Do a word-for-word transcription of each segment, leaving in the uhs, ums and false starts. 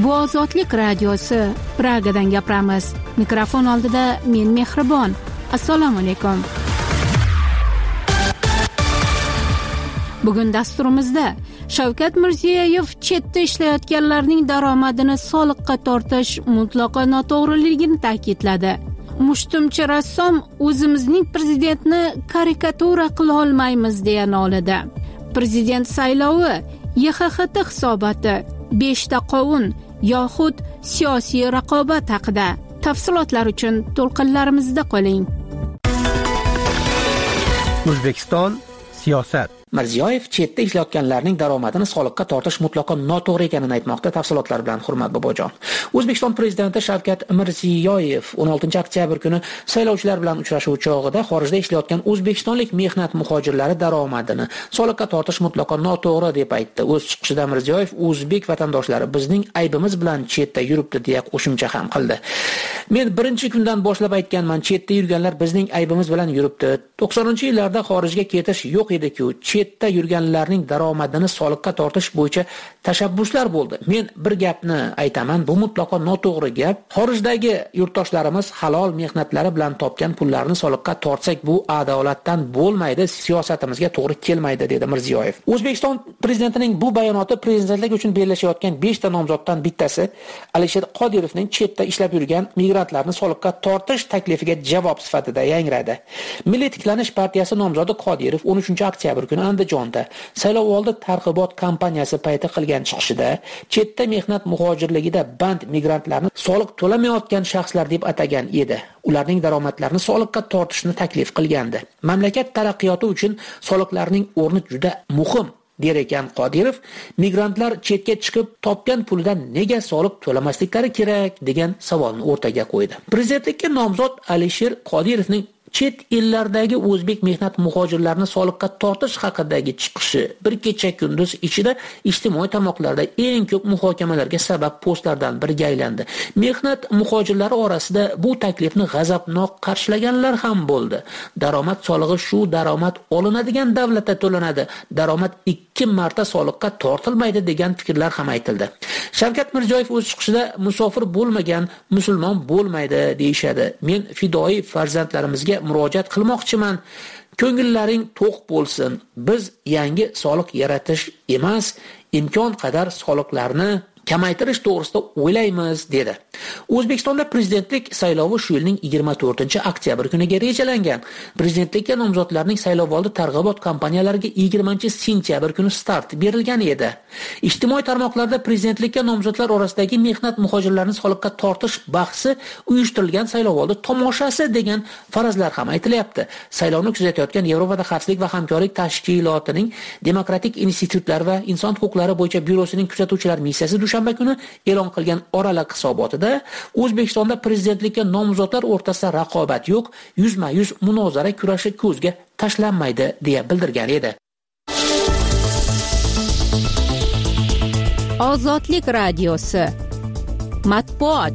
Bu Ozodlik radiosi. Pragadan gapiramiz. Mikrofon oldida men Mehribon. Assalomu alaykum. Bugun dasturimizda Shavkat Mirziyoyev chetda ishlayotganlarning daromadini soliqqa tortish mutlaqo noto'g'riligini ta'kidladi. Mushtumchi rassom o'zimizning prezidentni karikatura qila olmaymiz deya nolidi. Prezident saylovi Y X X T hisoboti beshta qovun yoxud siyosiy raqobat haqida. Tafsilotlar uchun to'lqinlarimizda qoling. O'zbekiston siyosat. Mirziyoyev chetda ishlayotganlarning daromadini soliqqa tortish mutlaqo noto'g'ri ekanini aytmoqda. Tafsilotlar bilan Hurmat Bobojon. O'zbekiston prezidenti Shavkat Mirziyoyev o'n oltinchi oktyabr kuni saylovchilar bilan uchrashuv chog'ida xorijda ishlayotgan o'zbekistonlik mehnat muhojirlari daromadini soliqqa tortish mutlaqo noto'g'ri deb aytdi. O'z chiqishida Mirziyoyev o'zbek vatandoshlari bizning aybimiz bilan chetda yuribdi deya qo'shimcha ham qildi. Men birinchi kundan boshlab aytganman, chetda yurganlar bizning aybimiz bilan yuribdi. to'qsoninchi yillarda xorijga ketish yo'q edi-ku, chetda yurganlarning daromadini soliqqa tortish bo'yicha tashabbuslar bo'ldi. Men bir gapni aytaman, bu mutlaqo noto'g'ri gap. Xorijdagi yurtdoshlarimiz halol mehnatlari bilan topgan pullarni soliqqa tortsak, bu adolatdan bo'lmaydi, siyosatimizga to'g'ri kelmaydi, dedi Mirziyoyev. O'zbekiston prezidentining bu bayonoti prezidentlik uchun bellashayotgan beshta nomzoddan bittasi Alisher Qodirovning chetda ishlab yurgan migrantlarni soliqqa tortish taklifiga javob sifatida yangradi. Milliy tiklanish partiyasi nomzodi Qodirov o'n uchinchi oktyabr kuni Andijonda saylovoldi targ'ibot kampaniyasi payti qilgan chiqishida chetda mehnat muhojirligida band migrantlarni soliq to'lamayotgan shaxslar deb atagan edi. Ularning daromadlarini soliqqa tortishni taklif qilgandi. Mamlakat taraqqiyoti uchun soliqlarning o'rni juda muhim, der ekan Qodirov. Migrantlar chetga chiqib topgan puldan nega soliq to'lamasliklari kerak degan savolni o'rtaga qo'ydi. Prezidentlikka nomzod Alisher Qodirovning chet ellardagi o'zbek mehnat muhojirlarini soliqqa tortish haqidagi chiqishi bir kecha kunduz ichida ijtimoiy tarmoqlarda eng ko'p muhokamalarga sabab postlardan biriga aylandi. Mehnat muhojirlari orasida bu taklifni g'azabnoq qarshilaganlar ham bo'ldi. Daromad solig'i shu daromad olinadigan davlatda to'lanadi. Daromad ikki marta soliqqa tortilmaydi degan fikrlar ham aytildi. Shavkat Mirziyoyev o'z chiqishida musofir bo'lmagan musulmon bo'lmaydi deyshadi. Men fidoi farzandlarimizga murojaat qilmoqchiman. Ko'ngillaring to'q bo'lsin. Biz yangi soliq yaratish emas, imkon qadar soliqlarni kamaytirish to'g'risida o'ylaymiz, dedi. O'zbekistonda prezidentlik saylovi shu yilning yigirma to'rtinchi oktyabr kuniga rejalangan. Prezidentlikka nomzodlarning saylovoldi targ'ibot kampaniyalariga yigirmanchi sentyabr kuni start berilgan edi. Ijtimoiy tarmoqlarda prezidentlikka nomzodlar orasidagi mehnat muhojirlarini soliqqa tortish bahsi uyushtirilgan saylovoldi tomoshasi degan farazlar ham aytilyapti. Saylovni kuzatayotgan Yevropada xavfsizlik va hamkorlik tashkilotining Demokratik institutlar va inson huquqlari bo'yicha byurosining kuzatuvchilar missiyasi dushanba kuni e'lon qilgan oraliq hisobotida O'zbekistonda prezidentlikka nomzodlar o'rtasida raqobat yo'q, yuzma-yuz munozara kurashi ko'zga tashlanmaydi deya bildirgan edi. Ozodlik radiosi. Matbuot.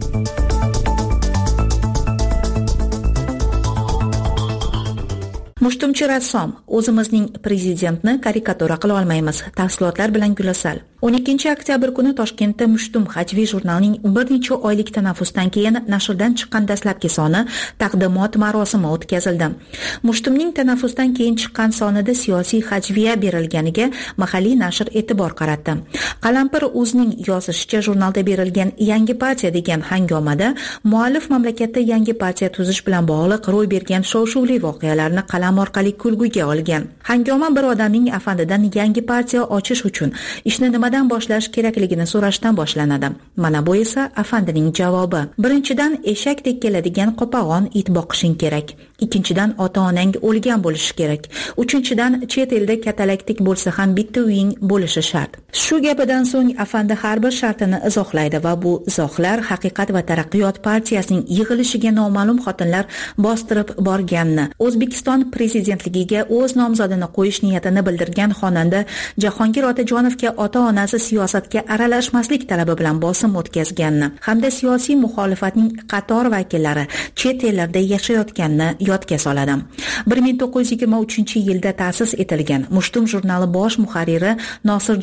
Mushtumchi rassom o'zimizning prezidentni karikatura qila olmaymiz. Tafsilotlar bilan Gulasal. o'n ikkinchi oktyabr kuni Toshkentda Mushtum Hajviy jurnalining bir necha oylik tanaffusdan keyin nashrdan chiqqan dastlabki soni taqdimot marosimi o'tkazildi. Mushtumning tanaffusdan keyin chiqqan sonida siyosiy hajviya berilganiga mahalliy nashr e'tibor qaratdi. Qalampir o'zining yozishicha, jurnalda berilgan yangi partiya degan hangomada muallif mamlakatda yangi partiya tuzish bilan bog'liq ro'y bergan shov-shuvli voqealarni qalam orqali kulguga olgan. Hangoma bir odamning afandidan yangi partiya ochish uchun ishni nimadan boshlash kerakligini so'rashdan boshlanadi. Mana bu esa afandining javobi. Birinchidan, eshakdek keladigan qopag'on it boqishing kerak. Ikkinchidan, ota-onang o'lgan bo'lishi kerak. Uchinchidan, chet elda katalakdek bo'lsa ham bitta uying bo'lishi shart. Shu gapidan so'ng afandi har bir shartini izohlaydi va bu izohlar Haqiqat va taraqqiyot partiyasining yig'ilishiga noma'lum xotinlar bostirib borganini, O'zbekiston prezidentligiga o'z nomzodini qo'yish niyatini bildirgan xonanda Jahongir Otajonovga ota-onasi siyosatga aralashmaslik talabi bilan bosim o'tkazganini hamda siyosiy muxolifatning qator vakillari chet ellarda yashayotganini yodga soladi. bir ming to'qqiz yuz yigirma uchinchi yilda ta'sis etilgan Mushtum jurnali bosh muharriri Nosirjon Toshmayev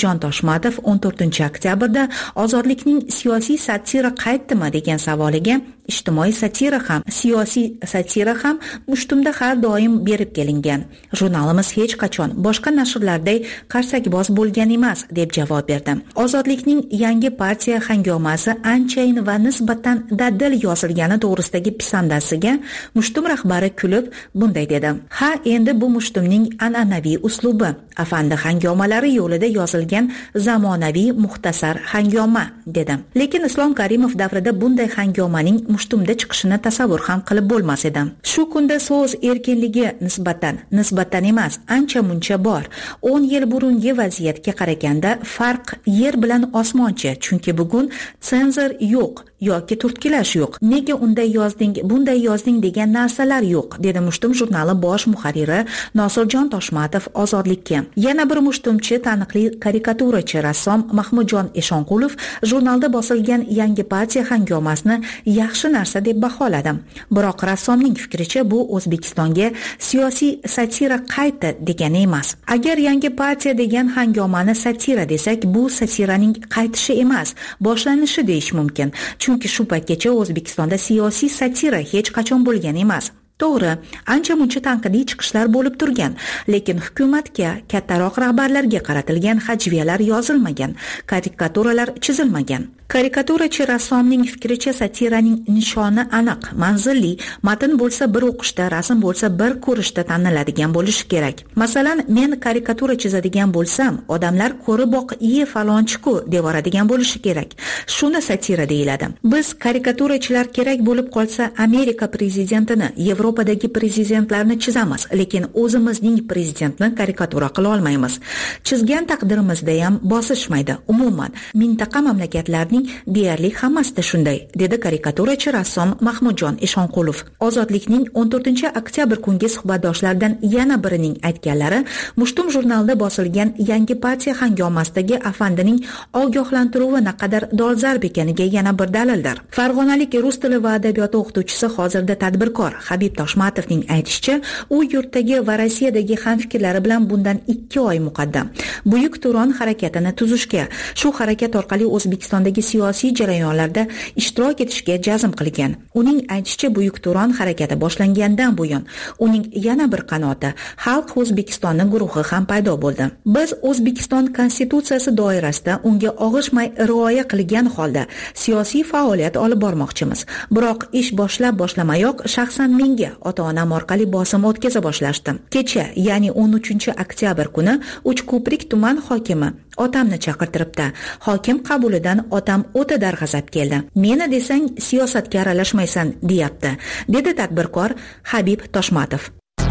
Toshmatov o'n to'rtinchi oktyabrda ozodlikning siyosiy satira qaytdimi degan savoliga ijtimoiy satira ham, siyosiy satira ham mushtumda har doim berib kelingan. Jurnalimiz hech qachon boshqa nashrlarday qarsakboz bo'lgan emas, deb javob berdi. Ozodlikning yangi partiya hangomasi anchayin va nisbatan dadil yozilgani to'g'risidagi pisandasiga mushtum rahbari kulib bunday dedi: "Ha, endi bu mushtumning an'anaviy uslubi, afandi hangomalari yo'lida yozilgan zamonaviy muxtasar hangoma", dedi. Lekin Islom Karimov davrida bunday hangomaning mushtumda chiqishini tasavvur ham qilib bo'lmas edi. Shu kunda so'z erkinligi nisbatan, nisbatan emas, ancha muncha bor. o'n yil burungi vaziyatga qaraganda farq yer bilan osmoncha, chunki bugun senzor yo'q yoki turtkilash yo'q. Nega unday yozding, bunday yozding degan narsalar yo'q, dedi Mushtum jurnali bosh muharriri Nosirjon Toshmatov Ozodlikka. Yana bir mushtumchi, taniqli karikaturachi rassom Mahmudjon Eshonqulov jurnalda bosilgan yangi partiya hangomasini yaxshi narsa deb baholadi. Biroq rassomning fikricha bu O'zbekistonga siyosiy satira qaytdi degani emas. Agar yangi partiya degan hangomani satira desak, bu satiraning qaytishi emas, boshlanishi deyish mumkin. Chunki shu paytgacha O'zbekistonda siyosiy satira hech qachon bo'lgan emas. To'g'ri, ancha muncha tanqidiy chiqishlar bo'lib turgan, lekin hukumatga, kattaroq rahbarlarga qaratilgan hajviyalar yozilmagan, karikaturalar chizilmagan. Karikaturachi rassomning fikricha satiraning nishoni aniq, manzilli, matn bo'lsa bir o'qishda, rasm bo'lsa bir ko'rishda taniladigan bo'lishi kerak. Masalan, men karikatura chizadigan bo'lsam, odamlar ko'riboq, "Iye, falonchi-ku" deb oradigan bo'lishi kerak. Shuni satira deyiladi. Biz karikaturachilar kerak bo'lib qolsa, Amerika prezidentini, Yevropadagi prezidentlarni chizamiz, lekin o'zimizning prezidentni karikatura qila olmaymiz. Chizgan taqdirimizda ham bosishmaydi. Umuman, mintaqa mamlakatlarning deyarli hammasida shunday, dedi karikaturachi rassom Mahmudjon Eshonqulov. Ozodlikning o'n to'rtinchi oktyabr kungi suhbatdoshlaridan yana birining aytganlari Mushtum jurnalida bosilgan yangi partiya hangomasidagi afandining ogohlantiruvi naqadar dolzarb ekaniga yana bir dalildir. Farg'onalik rus tili va adabiyoti o'qituvchisi, hozirda tadbirkor Habib Toshmatovning aytishicha, u yurtdagi va Rossiyadagi hamfikrlari bilan bundan ikki oy muqaddam Buyuk Turon harakatini tuzishga, shu harakat orqali O'zbekistondagi siyosiy jarayonlarda ishtirok etishga jazm qilgan. Uning aytishicha, Buyuk Turon harakati boshlangandan buyon uning yana bir qanoti Xalq O'zbekistoni guruhi ham paydo bo'ldi. Biz O'zbekiston konstitutsiyasi doirasida unga og'ishmay rioya qilgan holda siyosiy faoliyat olib bormoqchimiz. Biroq ish boshlab boshlamayoq shaxsan menga ota-onam orqali bosim o'tkaza boshlashdi. Kecha, ya'ni o'n uchinchi oktyabr kuni Uchko'prik tuman hokimi otamni chaqirtiribdi. Hokim qabulidan otam o'ta darg'azab keldi. "Meni desang siyosatga aralashmaysan", deyapti, dedi tadbirkor Habib Toshmatov.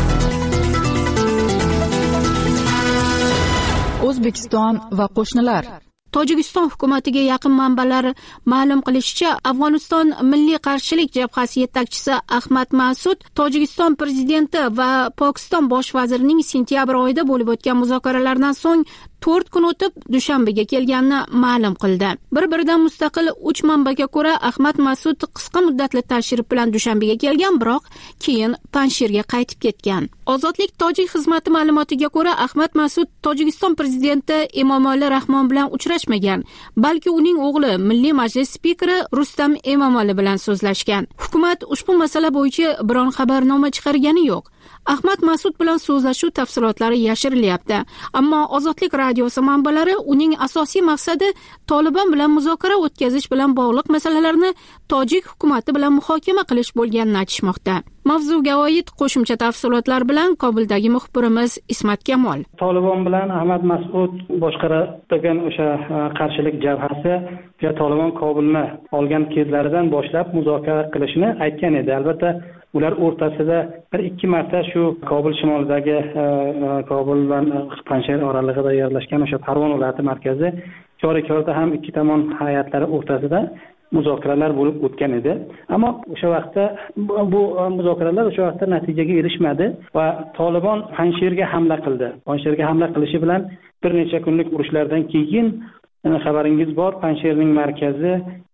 O'zbekiston va qo'shnilar. Tojikiston hukumatiga yaqin manbalar ma'lum qilishicha, Afg'oniston Milliy qarshilik jabhasi yetakchisi Ahmad Mas'ud Tojikiston prezidenti va Pokiston bosh vazirining sentyabr oyida bo'lib o'tgan muzokaralardan so'ng to'rt kun o'tib Dushanbega kelganini ma'lum qildi. Bir-biridan mustaqil uch manbaga ko'ra, Ahmad Mas'ud qisqa muddatli tashrif bilan Dushanbega kelgan, biroq keyin Panjshirga qaytib ketgan. Ozodlik tojik xizmati ma'lumotiga ko'ra, Ahmad Mas'ud Tojikiston prezidenti Emomali Rahmon bilan uchrashmagan, balki uning o'g'li Milliy majlis spikeri Rustam Emomali bilan so'zlashgan. Hukumat ushbu masala bo'yicha biron xabarnoma chiqargani yo'q. Ahmad Mas'ud bilan so'zlashuv tafsilotlari yashirilyapti, ammo Ozodlik radiosi manbalari uning asosiy maqsadi Tolibon bilan muzokara o'tkazish bilan bog'liq masalalarni tojik hukumati bilan muhokama qilish bo'lganini aytishmoqda. Mavzuga oid qo'shimcha tafsilotlar bilan Kobuldagi muxbirimiz Ismat Kamol. Tolibon bilan Ahmad Mas'ud boshqaradigan o'sha qarshilik jabhasi va Tolibon Kobulni olgan kezlaridan boshlab muzokara qilishni aytgan edi. Albatta ular o'rtasida bir ikki marta shu Kobul shimolidagi Kobul va Panjshir oralig'ida yerlashgan o'sha Parvon viloyati markazi Chorikkorda ham ikki tomon hayotlari o'rtasida muzokaralar bo'lib o'tgan edi. Ammo o'sha vaqtda bu muzokaralar o'sha vaqtda natijaga erishmadi va Tolibon Panjshirga hamla qildi. Panjshirga hamla qilishi bilan bir necha kunlik urushlardan keyin xabaringiz bor, Panjshirning markazi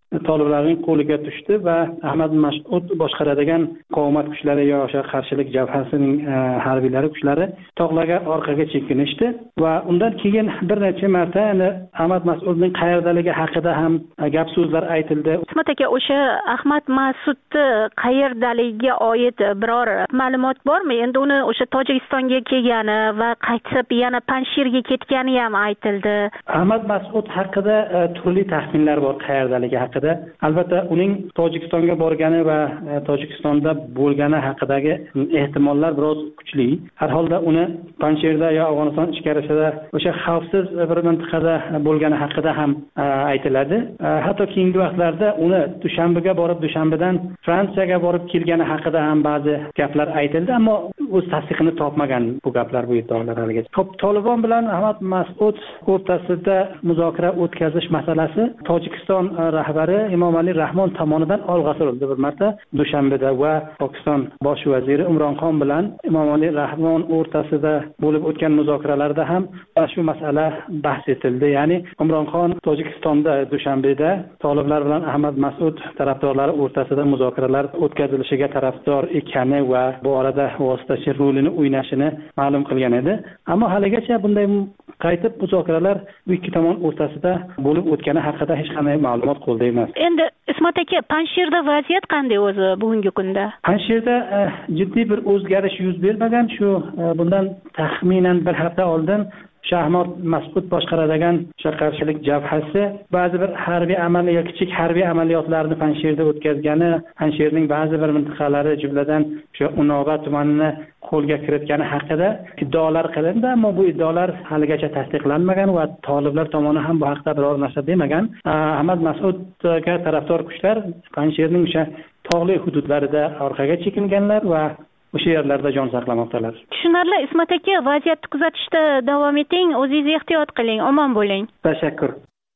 toliblarning qo'liga tushdi va Ahmad Mas'ud boshqaradigan muqovamat kuchlari yo o'sha qarshilik jabhasining harbiylari kuchlari tog'larga orqaga chekinishdi va undan keyin bir necha marta Ahmad Mas'udning qayerdaligi haqida ham gap so'zlar aytildi. Ismat aka, o'sha Ahmad Mas'udni qayerdaligiga oid biror ma'lumot bormi? Endi uni o'sha Tojikistonga kelgani va qaytib yana Panjshirga ketgani ham aytildi. Ahmad Mas'ud haqida turli taxminlar bor qayerdaligi haqida. Albatta uning Tojikistonga borgani va Tojikistonda bo'lgani haqidagi ehtimollar biroz kuchli. Har holda uni Panjshirda yo Afg'oniston ichkarisida o'sha xavfsiz bir mintaqada bo'lgani haqida ham aytiladi. Hatto keyingi vaqtlarda uni Dushanbaga borib, Dushanbadan Fransiyaga borib kelgani haqida ham ba'zi gaplar aytildi, ammo o'z tasdiqini topmagan bu gaplar, bu iddaolar haligacha. Tolibon bilan Ahmad Mas'ud o'rtasida muzokara o'tkazish masalasi Tojikiston rahbari Emomali Rahmon tomonidan olg'a surildi bir marta Dushanbada va Pokiston bosh vaziri Imron Xon bilan Emomali Rahmon o'rtasida bo'lib o'tgan muzokaralarda ham shu masala bahs etildi. Ya'ni Imron Xon Tojikistonda Dushanbada toliblar bilan Ahmad Mas'ud tarafdorlari o'rtasida muzokaralar o'tkazilishiga tarafdor ekani va bu orada vositachi rolini o'ynashini ma'lum qilgan edi. Ammo haligacha bunday qaytib muzokaralar bu ikki tomon o'rtasida bo'lib o'tgani haqida hech qanday ma'lumot qo'lda emas. Endi Ismat aka, Panjshirda vaziyat qanday o'zi bugungi kunda? Panjshirda jiddiy bir o'zgarish yuz bermagan. Shu bundan taxminan bir hafta oldin Ahmad Mas'ud boshqaradigan qarshilik jabhasi ba'zi bir harbiy amaliyot, kichik harbiy amaliyotlarni Panjshirda o'tkazgani, Panjshirning ba'zi bir mintaqalari, jumladan o'sha Unoba tumanini qo'lga kiritgani haqida iddaolar qilindi, ammo bu iddaolar haligacha tasdiqlanmagan va toliblar tomoni ham bu haqda biror narsa demagan. Ahmad Mas'udga tarafdor kuchlar Panjshirning o'sha tog'li hududlarida orqaga chekinganlar va o'sha yerlarda jon saqlamoqdalar. Tushunarli. Ismat aka, vaziyatni kuzatishda davom eting, o'zingiz ehtiyot qiling, omon bo'ling. Tashakkur.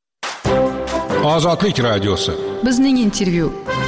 Ozodlik radiosi. Bizning intervyu.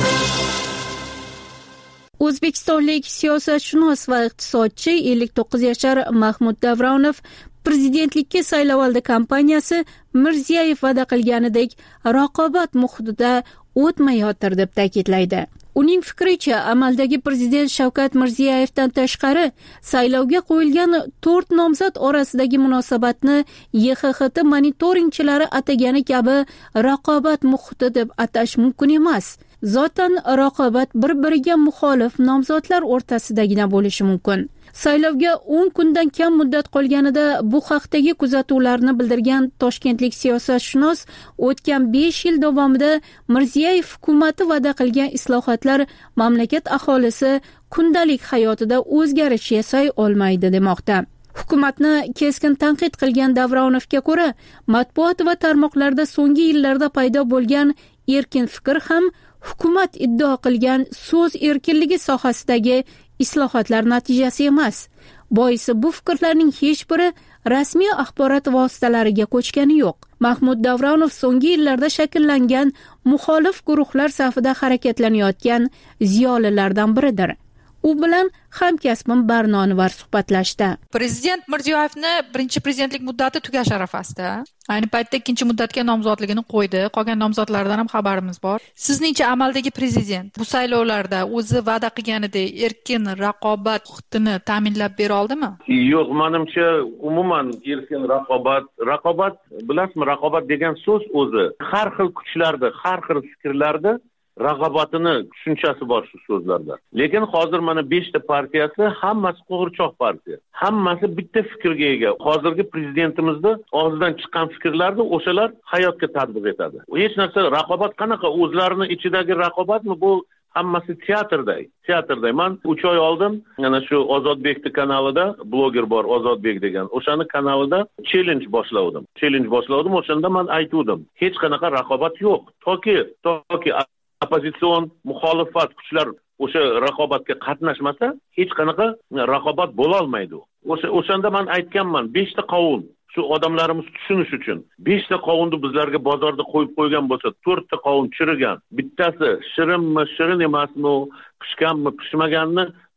O'zbekistonlik siyosatshunos va iqtisodchi ellik to'qqiz yashar Mahmud Davronov prezidentlikka saylovoldi kampaniyasi Mirziyoyev va'da qilganidek raqobat muhitida o'tmayotir deb ta'kidlaydi. Uning fikricha, amaldagi prezident Shavkat Mirziyoyevdan tashqari saylovga qo'yilgan to'rt nomzod orasidagi munosabatni Y X X T monitoringchilari atagani kabi raqobat muhiti deb atash mumkin emas. Zotan raqobat bir-biriga muxolif nomzodlar o'rtasidagina bo'lishi mumkin. Saylovga o'n kundan kam muddat qolganida bu haqdagi kuzatuvlarni bildirgan toshkentlik siyosatshunos o'tgan besh yil davomida Mirziyoyev hukumati va'da qilgan islohotlar mamlakat aholisi kundalik hayotida o'zgarish yasay olmaydi demoqda. Hukumatni keskin tanqid qilgan Davronovga ko'ra, matbuot va tarmoqlarda so'nggi yillarda paydo bo'lgan erkin fikr ham hukumat iddao qilgan so'z erkinligi sohasidagi islohotlar natijasi emas. Boisi bu fikrlarning hech biri rasmiy axborot vositalariga ko'chgani yo'q. Mahmud Davronov so'nggi yillarda shakllangan muxolif guruhlar safida harakatlanayotgan ziyolilardan biridir. U bilan hamkasbim Barno Anvar suhbatlashdi. Prezident Mirziyoyevni birinchi prezidentlik muddati tugash arafasida. Ayni paytda ikkinchi muddatga nomzodligini qo'ydi. Qolgan nomzodlardan ham xabarimiz bor. Sizningcha amaldagi prezident bu saylovlarda o'zi va'da qilganidek erkin raqobat huquqini ta'minlab bera oldimi? Yo'q, menimcha umuman erkin raqobat, raqobat bilasizmi, raqobat degan so'z o'zi har xil kuchlarda, har xil fikrlarda raqobatini tushunchasi bor shu so'zlarda. Lekin hozir mana beshta partiyasi hammasi qo'g'irchoq partiya. Hammasi bitta fikrga ega. Hozirgi prezidentimizni og'zidan chiqqan fikrlarni o'shalar hayotga tatbiq etadi. Hech narsa raqobat qanaqa, o'zlarining ichidagi raqobatmi bu? Hammasi teatrday, teatrday. Men uch oy oldin yana shu Ozodbekning kanalida bloger bor, Ozodbek degan. O'shani kanalida challenge boshladim. Challenge boshladim, o'shanda men aytdim, hech qanaqa raqobat yo'q. Toki, toki opozitsion muxolifat kuchlar o'sha raqobatga qatnashmasa, hech qanaqa raqobat bo'la olmaydi. O'sha o'shanda men aytganman, beshta qovun shu odamlarimiz tushunish uchun beshta qovunni bizlarga bozorda qo'yib qo'ygan bo'lsa, to'rtta qovun chirigan, bittasi shirinmi, shirin emasmi, pishganmi, pishmaganmi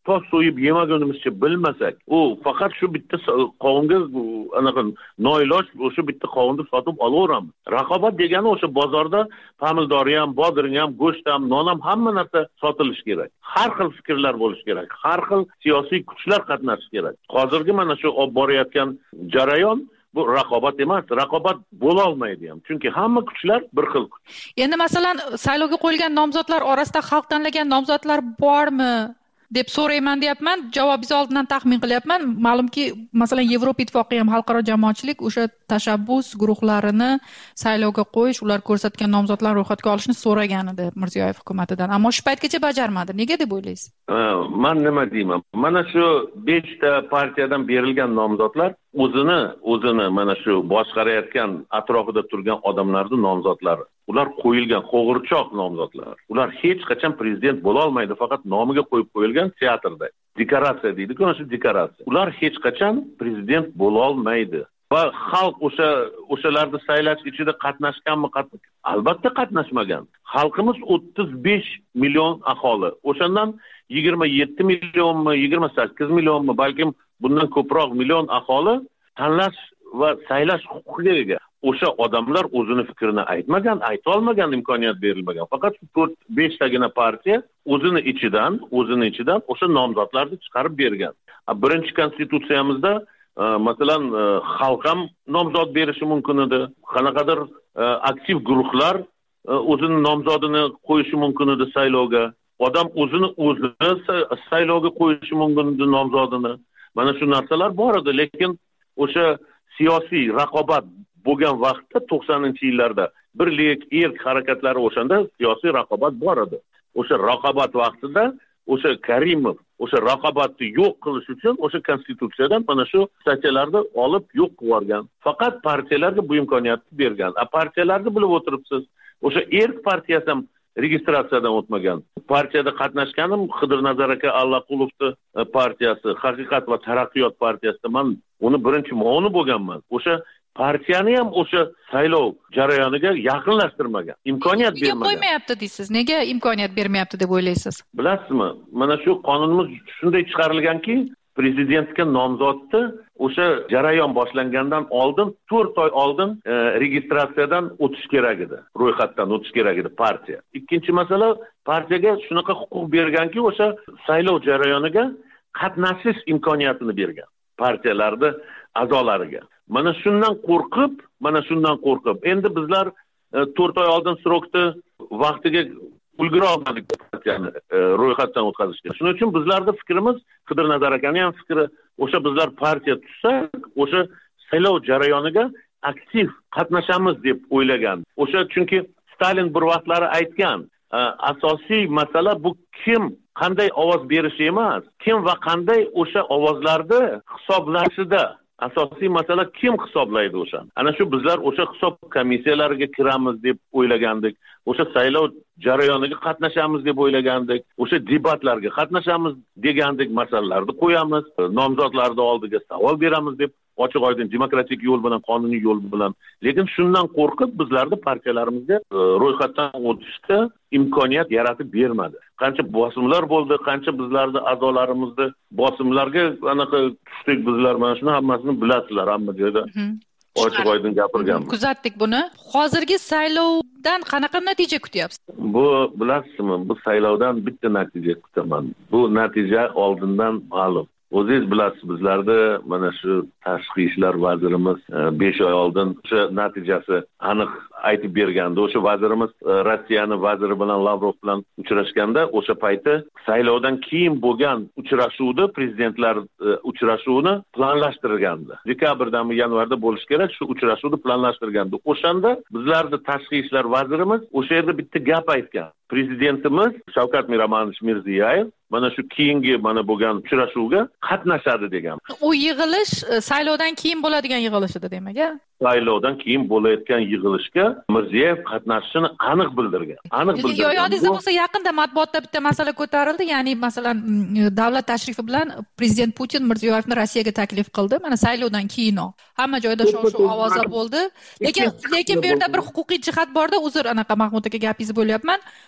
tos so'yib yemagunimizcha bilmasak, u faqat shu bitta qovunga anaqa noiloj o'sha bitta qovunni sotib olaveramiz. Raqobat degani o'sha bozorda pomidori ham, bodring ham, go'sht ham, non ham hamma narsa sotilishi kerak. Har xil fikrlar bo'lishi kerak. Har xil siyosiy kuchlar qatnashishi kerak. Hozirgi mana shu olib borayotgan jarayon bu raqobat emas, raqobat bo'la olmaydi ham. Chunki hamma kuchlar bir xil kuch. Endi masalan, saylovga qo'yilgan nomzodlar orasida xalq tanlagan nomzodlar bormi deb so'rayman deyapman. Javobingizni oldindan taxmin qilyapman. Ma'lumki, masalan, Yevropa ittifoqi ham xalqaro jamoatchilik o'sha tashabbus guruhlarini saylovga qo'yish, ular ko'rsatgan nomzodlarni ro'yxatga olishni so'ragan edi Mirziyoyev hukumatidan. Ammo shu paytgacha bajarmadi. Nega deb o'ylaysiz? Men nima deyman? Mana shu besh ta partiyadan berilgan nomzodlar o'zini o'zini mana shu boshqarayotgan atrofida turgan odamlarning nomzodlari. Ular qo'yilgan qo'g'irchoq nomzodlar. Ular hech qachon prezident bo'la olmaydi, faqat nomiga qo'yib qo'yilgan teatrda. Dekoratsiya deydi-ku, o'sha dekoratsiya. Ular hech qachon prezident bo'la olmaydi. Va xalq o'sha o'shalarni saylash ichida qatnashganmi? Albatta qatnashmagan. Xalqimiz o'ttiz besh million aholi. O'shandan yigirma yetti millionmi, yigirma sakkiz millionmi, balkim bundan ko'proq million aholi tanlash va saylash huquqiga ega. O'sha odamlar o'zini fikrini aytmagan, ayta olmagan, imkoniyat berilmagan. Faqat to'rt besh tagina partiya o'zini ichidan, o'zini ichidan o'sha nomzodlarni chiqarib bergan. Birinchi konstitutsiyamizda masalan xalq ham nomzod berishi mumkin edi. Qanaqadir aktiv guruhlar o'zini nomzodini qo'yishi mumkin edi saylovga. Odam o'zini o'zi saylovga qo'yishi mumkin edi nomzodini. Mana shu narsalar bor edi, lekin o'sha siyosiy raqobat bo'lgan vaqtda to'qsoninchi yillarda birlik, erk harakatlari o'shanda siyosiy raqobat bor edi. O'sha raqobat vaqtida o'sha Karimov o'sha raqobatni yo'q qilish uchun o'sha konstitutsiyadan mana shu statyalarni olib yo'q qilib yuborgan. Faqat partiyalarga bu imkoniyatni bergan. A partiyalarni bilib o'tiribsiz. O'sha erk partiyasi ham registratsiyadan o'tmagan. Partiyada qatnashganim Xidirnazar aka Allaqulovning partiyasi, Haqiqat va taraqqiyot partiyasida men uni birinchi muavini bo'lganman. O'sha partiyani ham o'sha saylov jarayoniga yaqinlashtirmagan, imkoniyat bermagan. Nega qo'ymayapti deysiz? Nega imkoniyat bermayapti deb o'ylaysiz? Bilasizmi? Mana shu qonunimiz shunday chiqarilganki, prezidentga nomzodni o'sha jarayon boshlangandan oldin to'rt oy oldin e, registratsiyadan o'tish kerak edi, ro'yxatdan o'tish kerak edi partiya. Ikkinchi masala, partiyaga shunaqa huquq berganki, o'sha saylov jarayoniga qatnashish imkoniyatini bergan partiyalarning a'zolariga. Mana shundan qo'rqib, mana shundan qo'rqib, endi bizlar to'rt oy oldin srokni vaqtiga ulgura olmadik partiyani ro'yxatdan o'tkazishga. Shuning uchun bizlarning fikrimiz, Xidirnazar akaning ham fikri, o'sha bizlar partiya tuzsak, o'sha saylov jarayoniga aktiv qatnashamiz deb o'ylagan. O'sha chunki Stalin bir vaqtlari aytgan, asosiy masala bu kim qanday ovoz berishi emas, kim va qanday o'sha ovozlarni hisoblashida. Asosiy masala kim hisoblaydi o'sha. Ana shu bizlar o'sha hisob komissiyalariga kiramiz deb o'ylagandik. O'sha saylov jarayoniga qatnashamiz deb o'ylagandik. O'sha debatlarga qatnashamiz degandik, masalalarni qo'yamiz, nomzodlarning oldiga savol beramiz deb ochiq oydin demokratik yo'l bilan, qonuniy yo'l bilan. Lekin shundan qo'rqib bizlarning partiyalarimizga ro'yxatdan o'tishda imkoniyat yaratib bermadi. Qancha bosimlar bo'ldi, qancha bizlarning a'zolarimizni bosimlarga anaqa tushdik bizlar, mana shuni hammasini bilasizlar, hamma joyda. Ochiq oydin gapirganman. Kuzatdik buni. Hozirgi saylovdan qanaqa natija kutyapsiz? Bu bilasizmi, bu saylovdan bitta natija kutaman. Bu natija oldindan ma'lum. O'zingiz bilasiz, bizlarda mana shu tashqi ishlar vazirimiz besh oy oldin o'sha natijasi aniq aytib bergandi. O'sha vazirimiz Rossiyaning vaziri bilan Lavrov bilan uchrashganda o'sha payti saylovdan keyin bo'lgan uchrashuvda prezidentlar uchrashuvini planlashtirgandi. Dekabrdan yanvarda bo'lish kerak, shu uchrashuvni planlashtirgandi. O'shanda bizlarda tashqi ishlar vazirimiz o'sha yerda bitta gap aytgan. Prezidentimiz Shavkat Miromonovich Mirziyoyev mana shu keyingi mana bo'lgan uchrashuvga qatnashadi degan. U yig'ilish saylovdan keyin bo'ladigan yig'ilish edi, demak. Saylovdan keyin bo'layotgan yig'ilishga Mirziyoyev qatnashishini aniq bildirgan. Aniq bildirgan. Yodingizda bo'lsa, yaqinda matbuotda bitta masala ko'tarildi, ya'ni masalan davlat tashrifi bilan prezident Putin Mirziyoyevni Rossiyaga taklif qildi. Mana saylovdan keyinoq hamma joyda shov-shuv ovozlar bo'ldi. Lekin lekin bu yerda bir huquqiy jihat borda, uzr anaqa Mahmud aka gapingizni bo'lyapman.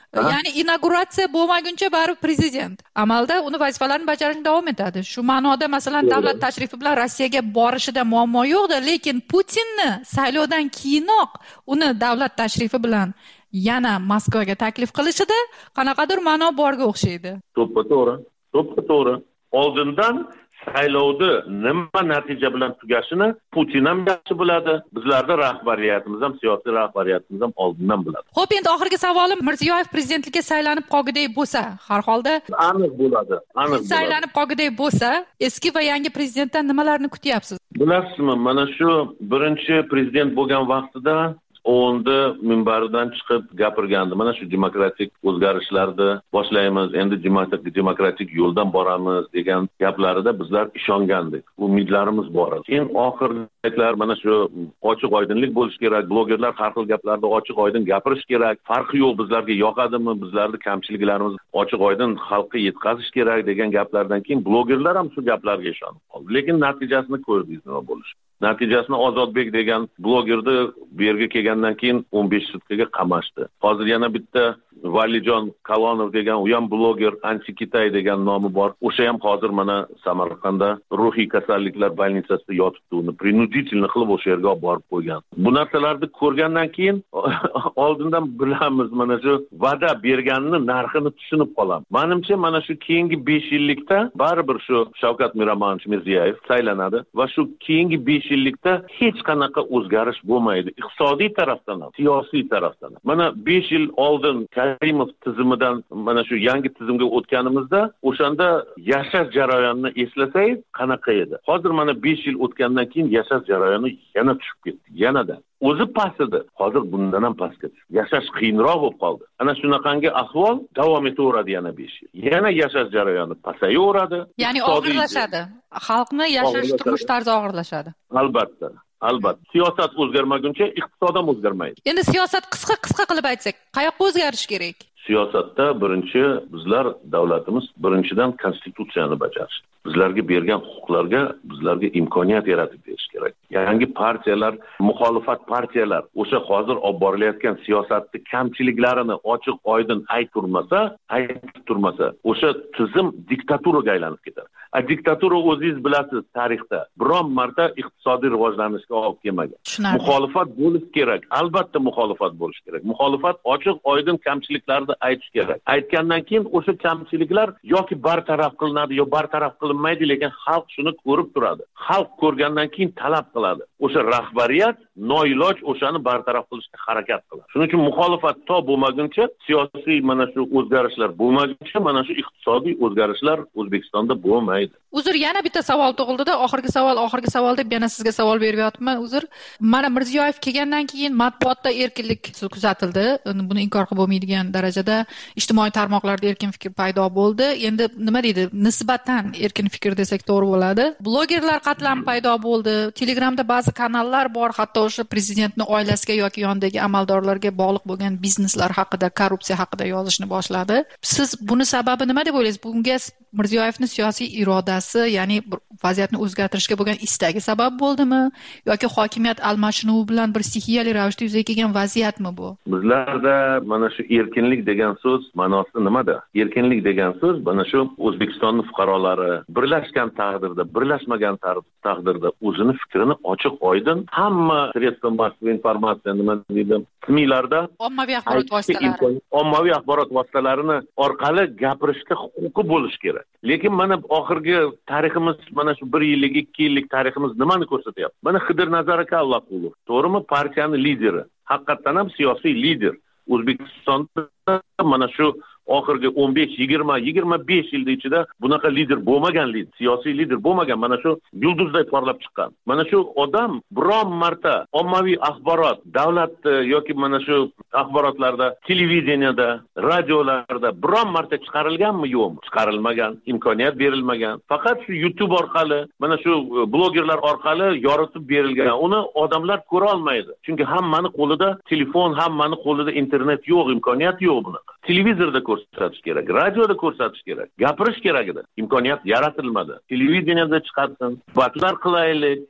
Ya'ni inauguratsiya bo'lmaguncha baribir prezident amalda uni vazifalarini bajarishda davom etadi. Shu ma'noda masalan davlat tashrifi bilan Rossiyaga borishida muammo yo'qdi, lekin Putinni saylovdan keyinoq uni davlat tashrifi bilan yana Moskvaga taklif qilishida qanaqadir ma'no borga o'xshaydi. To'ppa-to'g'ri, to'ppa-to'g'ri. Oldindan saylovni nima natija bilan tugashini Putin ham yaxshi biladi, bizlarda rahbariyatimiz ham, siyosiy rahbariyatimiz ham oldindan biladi. Xo'p, endi oxirgi savolim, Mirziyoyev prezidentlikka saylanib qolguday bo'lsa, har holda aniq bo'ladi, aniq bo'ladi. Saylanib qolguday bo'lsa, eski va yangi prezidentdan nimalarni kutyapsiz? Bilasizmi, mana shu birinchi prezident bo'lgan vaqtida o'nda minbaridan chiqib gapirgandi. Mana shu demokratik o'zgarishlarni boshlaymiz, endi demokratik yo'ldan boramiz degan gaplarida bizlar ishongandik. Umidlarimiz bor edi. Keyin oxirgi paytlar mana shu ochiq oydinlik bo'lish kerak, blogerlar har xil gaplarni ochiq oydin gapirish kerak. Farqi yo'q, bizlarga yoqadimi, bizlarning kamchiliklarimiz ochiq oydin xalqqa yetkazish kerak degan gaplardan keyin blogerlar ham shu gaplarga ishonib qoldi. Lekin natijasini ko'rdingiz nima bo'lishi. Natijasini Ozodbek degan blogerni bu yerga kelgandan keyin o'n besh sutkaga qamashdi. Hozir yana bitta Valijon Kalonov degan u ham bloger, Anti Kitay degan nomi bor. O'sha ham hozir mana Samarqandda ruhiy kasalliklar bolnitsasida yotibdi. Uni принудительно qilib o'sha yerga olib borib qo'ygan. Bu narsalarni ko'rgandan keyin oldindan bilamiz, mana shu va'da berganini narxini tushunib qolamiz. Menimcha mana shu keyingi besh yillikda baribir shu Shavkat Miromonovich Mirziyoyev saylanadi va shu keyingi besh yillikda hech qanaqa o'zgarish bo'lmaydi. Iqtisodiy tarafdan ham, siyosiy tarafdan ham. Mana besh yil oldin Karimov tizimidan mana shu yangi tizimga o'tganimizda o'shanda yashash jarayonini eslasangiz qanaqa edi? Hozir mana besh yil o'tgandan keyin yashash jarayoni yana tushib ketdi, yanada. O'zi past edi, hozir bundan ham pastga tushdi. Yashash qiyinroq bo'lib qoldi. Ana shunaqangi ahvol davom etaveradi yana besh yil. Yana yashash jarayoni pasayaveradi. Ya'ni og'irlashadi. Xalqni yashash turmush tarzi og'irlashadi. Albatta. Albatta. Siyosat o'zgarmaguncha iqtisod ham o'zgarmaydi. Endi siyosat qisqa-qisqa qilib aytsak, qayoqqa o'zgarish kerak? Siyosatda birinchi bizlar davlatimiz birinchidan konstitutsiyani bajarish. Bizlarga bergan huquqlarga bizlarga imkoniyat yaratib berish kerak. Yangi partiyalar, muxolifat partiyalar o'sha hozir olib borilayotgan siyosatning kamchiliklarini ochiq oydin ayttirmasa, aytib turmasa, o'sha tizim diktaturaga aylanib ketadi. A diktatura o'zingiz bilasiz tarixda biron marta iqtisodiy rivojlanishga olib kelmagan. Muxolifat bo'lish kerak. Albatta muxolifat bo'lish kerak. Muxolifat ochiq oydin kamchiliklarni aytish kerak. Aytgandan keyin o'sha kamchiliklar yoki bartaraf qilinadi yo bartaraf qilinmaydi, lekin xalq shuni ko'rib turadi. Xalq ko'rgandan keyin talab qiladi. O'sha rahbariyat noiloj o'shani bartaraf qilishga harakat qiladi. Shuning uchun muxolifat to bo'lmaguncha, siyosiy mana shu o'zgarishlar bo'lmaguncha, mana shu iqtisodiy o'zgarishlar O'zbekistonda bo'lmaydi. Uzr, yana bitta savol tug'ildi-da, oxirgi savol, oxirgi savol deb yana sizga savol beryapman. Uzr. Mana Mirziyoyev kelgandan keyin matbuotda erkinlik kuzatildi. Buni inkor qilib bo'lmaydigan darajada ijtimoiy tarmoqlarda erkin fikr paydo bo'ldi. Endi nima deydi? Nisbatan erkin fikr desak to'g'ri bo'ladi. Blogerlar qatlami paydo bo'ldi. Telegramda ba'zi kanallar bor, hatto o'sha prezidentning oilasiga yoki yonidagi amaldorlarga bog'liq bo'lgan bizneslar haqida, korrupsiya haqida yozishni boshladi. Siz buni sababi nima deb o'ylaysiz? Bunga Mirziyoyevning siyosiy irodasi, ya'ni vaziyatni o'zgartirishga bo'lgan istagi sabab bo'ldimi yoki hokimiyat almashinuvi bilan bir stixiyali ravishda yuzaga kelgan vaziyatmi bu? Bizlarda mana shu erkinlik degan so'z ma'nosi nimada? Erkinlik degan so'z mana shu O'zbekistonning fuqarolari birlashgan taqdirda, birlashmagan taqdirda o'zini fikrini ochiq oydin hamma sredstva massiv informatsiya nima deydi? Smilarda ommaviy axborot vositalari, ommaviy axborot vositalarini orqali gapirishga huquqi bo'lish kerak. Lekin mana oxirgi tariximiz, mana shu bir yillik, ikki yillik tariximiz nimani ko'rsatyapti? Mana Xidir-Nazar aka Allohqulov, to'g'rimi? Partiyaning lideri, haqiqatan ham siyosiy lider. O'zbekistonda mana shu oxirgi o'n besh, yigirma, yigirma besh yil ichida bunaqa lider bo'lmagan, lider, siyosiy lider bo'lmagan, mana shu yulduzday porlab chiqqan. Mana shu odam biron marta ommaviy axborot, davlat yoki mana shu axborotlarda, televideniyada, radiolarda biron marta chiqarilganmi, yo'qmi? Chiqarilmagan, imkoniyat berilmagan. Faqat shu YouTube orqali, mana shu blogerlar orqali yoritib berilgan. Uni odamlar ko'ra olmaydi. Chunki hammaning qo'lida telefon, hammaning qo'lida internet yo'q, imkoniyat yo'q bunaqa. Televizorda ko'rsatish kerak, radioda ko'rsatish kerak, gapirish kerak edi. Imkoniyat yaratilmadi. Televideniyada chiqarsin, debatlar qilaylik,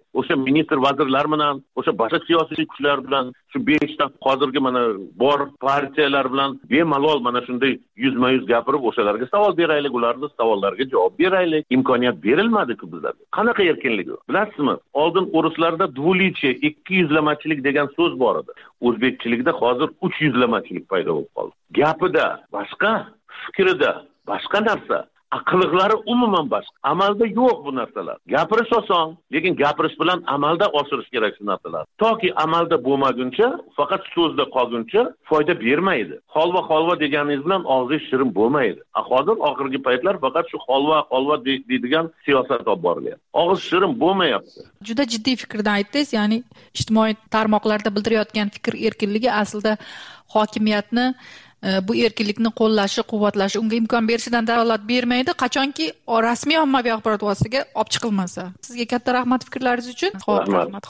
o'sha ministr vazirlar bilan, o'sha boshqa siyosiy kuchlar bilan, shu beshta hozirgi mana bor partiyalar bilan bemalol mana shunday yuzma-yuz gapirib o'shalarga savol beraylik, ularning savollariga javob beraylik. Imkoniyat berilmadi-ku bizlarga. Qanaqa erkinlik u? Bilasizmi? Oldin o'rislarda dvulichiya, ikki yuzlamachilik degan so'z bor edi. O'zbekchilikda hozir uch yuzlamachilik paydo bo'lib qoldi. Gapida boshqa, fikrida boshqa narsa, aqliqlari umuman boshqa. Amalda yo'q bu narsalar. Gapirish oson, lekin gapirish bilan amalda oshirish kerak shu narsalar. Toki amalda bo'lmaguncha, faqat so'zda qolguncha foyda bermaydi. Holva holva deganingiz bilan og'zingiz shirin bo'lmaydi. Hozir oxirgi paytlar faqat shu holva holva deydigan siyosat olib borilyapti. Og'iz shirin bo'lmayapti. Juda jiddiy fikrdan aytdingiz, ya'ni ijtimoiy tarmoqlarda bildirayotgan fikr erkinligi aslida hokimiyatni bu erkinlikni qo'llashi, quvvatlashi, unga imkon berishidan dalolat bermaydi, qachonki rasmiy ommaviy axborot vositasiga olib chiqilmasa. Sizga katta rahmat fikrlaringiz uchun. Xo'p, rahmat.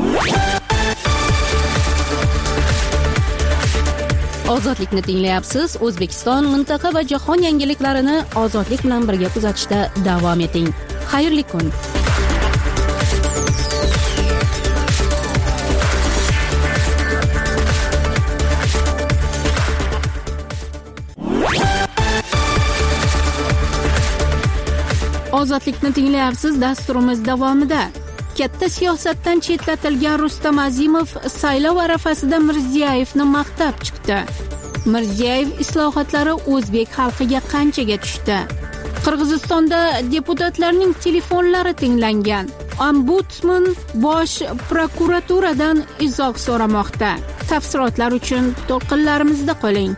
Ozodlikni tinglayapsiz. O'zbekiston, mintaqa va jahon yangiliklarini ozodlik bilan birga kuzatishda davom eting. Xayrli kun. Ozodlikni tinglayapsiz. Dasturimiz davomida katta siyosatdan chetlatilgan Rustam Azimov saylov arafasida Mirziyoyevni maqtab chiqdi. Mirziyoyev islohotlari o'zbek xalqiga qanchaga tushdi? Qirg'izistonda deputatlarning telefonlari tinglangan. Ombudsman bosh prokuraturadan izoh so'ramoqda. Tafsilotlar uchun to'lqinlarimizda qoling.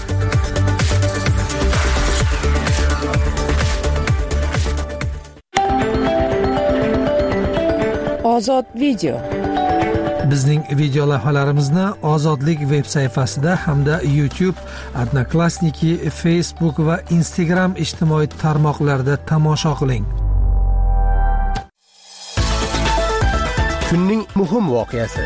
Ozod video. Bizning video lavhalarimizni Ozodlik veb sayfasida hamda YouTube, Odnoklassniki, Facebook va Instagram ijtimoiy tarmoqlarida tomosha qiling. Kunning muhim voqeasi.